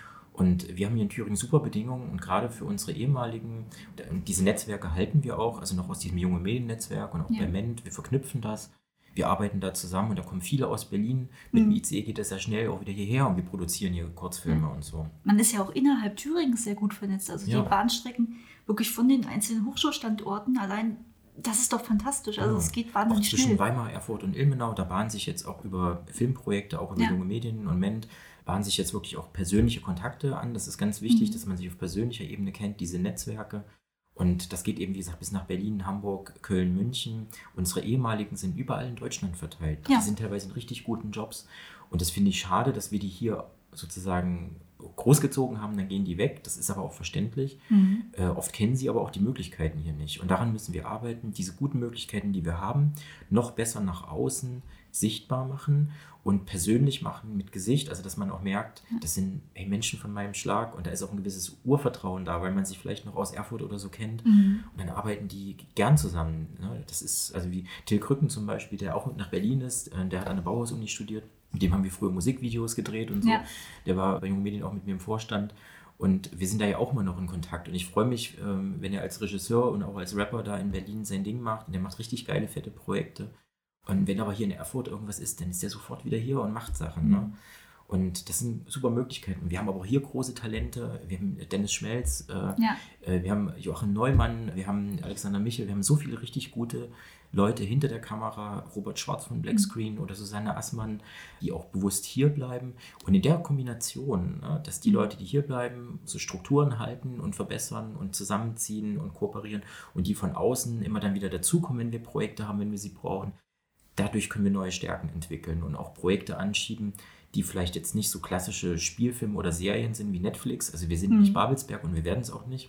Und wir haben hier in Thüringen super Bedingungen und gerade für unsere ehemaligen, diese Netzwerke halten wir auch, also noch aus diesem jungen Mediennetzwerk und auch ja. bei Ment, wir verknüpfen das. Wir arbeiten da zusammen und da kommen viele aus Berlin. Mit mhm. dem I C E geht das ja schnell auch wieder hierher und wir produzieren hier Kurzfilme ja. und so. Man ist ja auch innerhalb Thürings sehr gut vernetzt. Also ja. die Bahnstrecken wirklich von den einzelnen Hochschulstandorten allein, das ist doch fantastisch. Also ja. es geht wahnsinnig auch zwischen schnell. Weimar, Erfurt und Ilmenau, da bahnen sich jetzt auch über Filmprojekte, auch über ja. junge Medien und Ment, bahnen sich jetzt wirklich auch persönliche Kontakte an. Das ist ganz wichtig, mhm. dass man sich auf persönlicher Ebene kennt, diese Netzwerke. Und das geht eben, wie gesagt, bis nach Berlin, Hamburg, Köln, München. Unsere ehemaligen sind überall in Deutschland verteilt. Ja. Die sind teilweise in richtig guten Jobs. Und das finde ich schade, dass wir die hier sozusagen großgezogen haben, dann gehen die weg. Das ist aber auch verständlich. Mhm. Äh, oft kennen sie aber auch die Möglichkeiten hier nicht. Und daran müssen wir arbeiten, diese guten Möglichkeiten, die wir haben, noch besser nach außen sichtbar machen und persönlich machen mit Gesicht, also dass man auch merkt, das sind hey, Menschen von meinem Schlag und da ist auch ein gewisses Urvertrauen da, weil man sich vielleicht noch aus Erfurt oder so kennt mhm. und dann arbeiten die gern zusammen. Ne? Das ist also wie Till Krücken zum Beispiel, der auch nach Berlin ist, der hat an der Bauhaus-Uni studiert, mit dem haben wir früher Musikvideos gedreht und so, ja. der war bei Jungen Medien auch mit mir im Vorstand. Und wir sind da ja auch immer noch in Kontakt. Und ich freue mich, wenn er als Regisseur und auch als Rapper da in Berlin sein Ding macht. Und der macht richtig geile, fette Projekte. Und wenn aber hier in Erfurt irgendwas ist, dann ist der sofort wieder hier und macht Sachen. Mhm. Ne? Und das sind super Möglichkeiten. Wir haben aber auch hier große Talente. Wir haben Dennis Schmelz, äh, ja. äh, wir haben Joachim Neumann, wir haben Alexander Michel. Wir haben so viele richtig gute Leute hinter der Kamera. Robert Schwarz von Blackscreen mhm. oder Susanne Assmann, die auch bewusst hier bleiben. Und in der Kombination, ne, dass die mhm. Leute, die hier bleiben, so Strukturen halten und verbessern und zusammenziehen und kooperieren und die von außen immer dann wieder dazukommen, wenn wir Projekte haben, wenn wir sie brauchen. Dadurch können wir neue Stärken entwickeln und auch Projekte anschieben, die vielleicht jetzt nicht so klassische Spielfilme oder Serien sind wie Netflix. Also wir sind mhm. nicht Babelsberg und wir werden es auch nicht.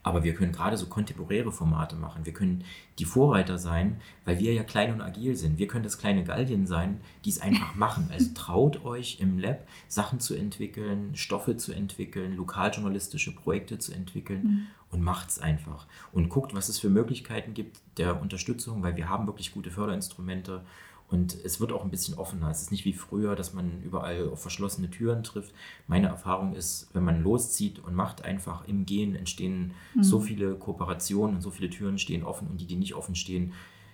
Aber wir können gerade so kontemporäre Formate machen. Wir können die Vorreiter sein, weil wir ja klein und agil sind. Wir können das kleine Gallien sein, die es einfach machen. Also traut euch im Lab Sachen zu entwickeln, Stoffe zu entwickeln, lokaljournalistische Projekte zu entwickeln mhm. und macht es einfach. Und guckt, was es für Möglichkeiten gibt der Unterstützung, weil wir haben wirklich gute Förderinstrumente. Und es wird auch ein bisschen offener. Es ist nicht wie früher, dass man überall auf verschlossene Türen trifft. Meine Erfahrung ist, wenn man loszieht und macht einfach im Gehen, entstehen mhm. so viele Kooperationen und so viele Türen stehen offen und die, die nicht offen stehen,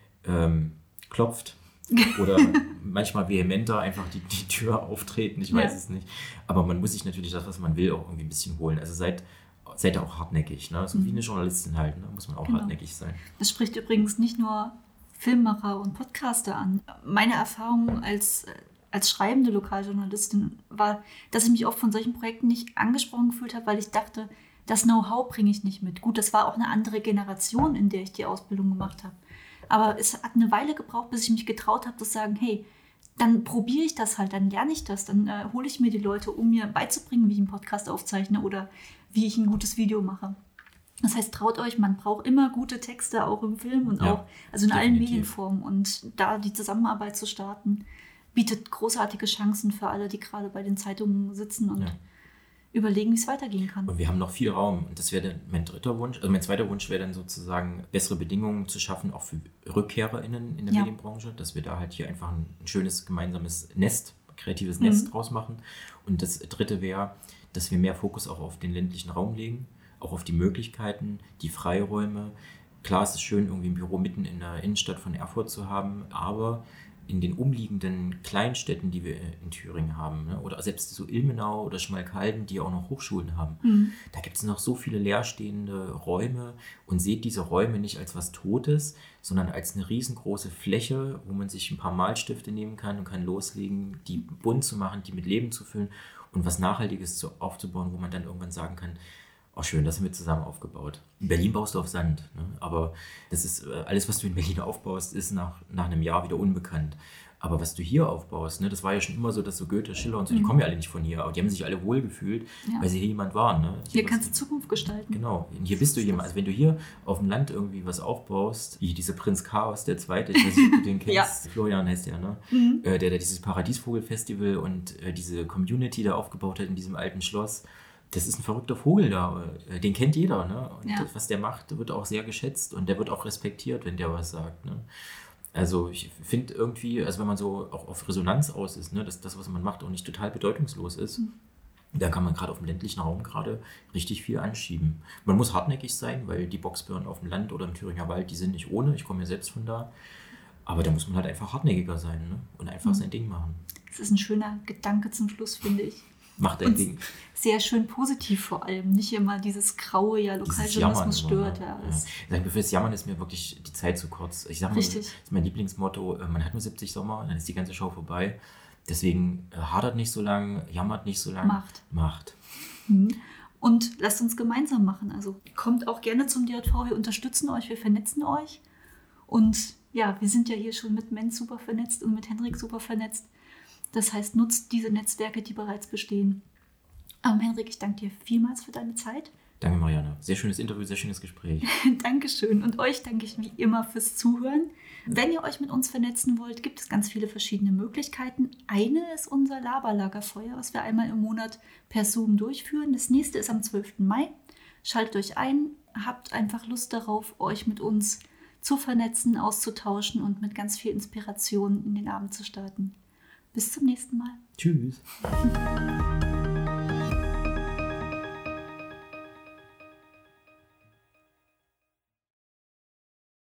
ähm, klopft. Oder manchmal vehementer einfach die, die Tür auftreten, ich weiß ja. es nicht. Aber man muss sich natürlich das, was man will, auch irgendwie ein bisschen holen. Also seid, seid auch hartnäckig. Ne? So mhm. wie eine Journalistin halt, ne? Muss man auch genau. hartnäckig sein. Das spricht übrigens nicht nur Filmemacher und Podcaster an. Meine Erfahrung als, als schreibende Lokaljournalistin war, dass ich mich oft von solchen Projekten nicht angesprochen gefühlt habe, weil ich dachte, das Know-how bringe ich nicht mit. Gut, das war auch eine andere Generation, in der ich die Ausbildung gemacht habe. Aber es hat eine Weile gebraucht, bis ich mich getraut habe, zu sagen, hey, dann probiere ich das halt, dann lerne ich das, dann äh, hole ich mir die Leute, um mir beizubringen, wie ich einen Podcast aufzeichne oder wie ich ein gutes Video mache. Das heißt, traut euch, man braucht immer gute Texte, auch im Film und ja, auch, also in definitiv. allen Medienformen. Und da die Zusammenarbeit zu starten, bietet großartige Chancen für alle, die gerade bei den Zeitungen sitzen und ja. überlegen, wie es weitergehen kann. Und wir haben noch viel Raum. Und das wäre dann mein dritter Wunsch. Also mein zweiter Wunsch wäre dann sozusagen, bessere Bedingungen zu schaffen, auch für RückkehrerInnen in der ja. Medienbranche, dass wir da halt hier einfach ein, ein schönes gemeinsames Nest, kreatives mhm. Nest draus machen. Und das dritte wäre, dass wir mehr Fokus auch auf den ländlichen Raum legen. Auch auf die Möglichkeiten, die Freiräume. Klar, es ist schön, irgendwie ein Büro mitten in der Innenstadt von Erfurt zu haben, aber in den umliegenden Kleinstädten, die wir in Thüringen haben, ne, oder selbst so Ilmenau oder Schmalkalden, die auch noch Hochschulen haben, mhm. da gibt es noch so viele leerstehende Räume und seht diese Räume nicht als was Totes, sondern als eine riesengroße Fläche, wo man sich ein paar Malstifte nehmen kann und kann loslegen, die bunt zu machen, die mit Leben zu füllen und was Nachhaltiges zu, aufzubauen, wo man dann irgendwann sagen kann, oh schön, das haben wir zusammen aufgebaut. In Berlin baust du auf Sand, ne? Aber das ist alles, was du in Berlin aufbaust, ist nach, nach einem Jahr wieder unbekannt. Aber was du hier aufbaust, ne, das war ja schon immer so, dass so Goethe, Schiller und so, mhm. die kommen ja alle nicht von hier, aber die haben sich alle wohlgefühlt, ja. weil sie hier jemand waren. Ne? Hier kannst du Zukunft gestalten. Genau, und hier bist du jemand. Also wenn du hier auf dem Land irgendwie was aufbaust, wie dieser Prinz Chaos, der Zweite, ich weiß nicht, ob du den kennst, ja. Florian heißt der, ne? Mhm. Äh, der, der dieses Paradiesvogelfestival und äh, diese Community da aufgebaut hat in diesem alten Schloss. Das ist ein verrückter Vogel da, den kennt jeder, ne? Und ja. das, was der macht, wird auch sehr geschätzt und der wird auch respektiert, wenn der was sagt, ne? Also ich finde irgendwie, also wenn man so auch auf Resonanz aus ist, ne, dass das, was man macht, auch nicht total bedeutungslos ist, mhm. da kann man gerade auf dem ländlichen Raum gerade richtig viel anschieben. Man muss hartnäckig sein, weil die Boxbären auf dem Land oder im Thüringer Wald, die sind nicht ohne, ich komme ja selbst von da, aber da muss man halt einfach hartnäckiger sein, ne? Und einfach mhm. sein Ding machen. Das ist ein schöner Gedanke zum Schluss, finde ich. Macht ein Ding. Sehr schön positiv vor allem. Nicht immer dieses graue, ja, Lokaljournalismus stört. Immer, ne? Ja, ja. Ja. Für das Jammern ist mir wirklich die Zeit zu kurz. Ich sage mal, das ist mein Lieblingsmotto, man hat nur siebzig Sommer, dann ist die ganze Show vorbei. Deswegen äh, hadert nicht so lang, jammert nicht so lang. Macht. Macht. Mhm. Und lasst uns gemeinsam machen. Also kommt auch gerne zum D J V, wir unterstützen euch, wir vernetzen euch. Und ja, wir sind ja hier schon mit Menz super vernetzt und mit Henrik super vernetzt. Das heißt, nutzt diese Netzwerke, die bereits bestehen. Ähm, Henrik, ich danke dir vielmals für deine Zeit. Danke, Marianne. Sehr schönes Interview, sehr schönes Gespräch. Dankeschön. Und euch danke ich wie immer fürs Zuhören. Wenn ihr euch mit uns vernetzen wollt, gibt es ganz viele verschiedene Möglichkeiten. Eine ist unser Laberlagerfeuer, was wir einmal im Monat per Zoom durchführen. Das nächste ist am zwölften Mai. Schaltet euch ein, habt einfach Lust darauf, euch mit uns zu vernetzen, auszutauschen und mit ganz viel Inspiration in den Abend zu starten. Bis zum nächsten Mal. Tschüss.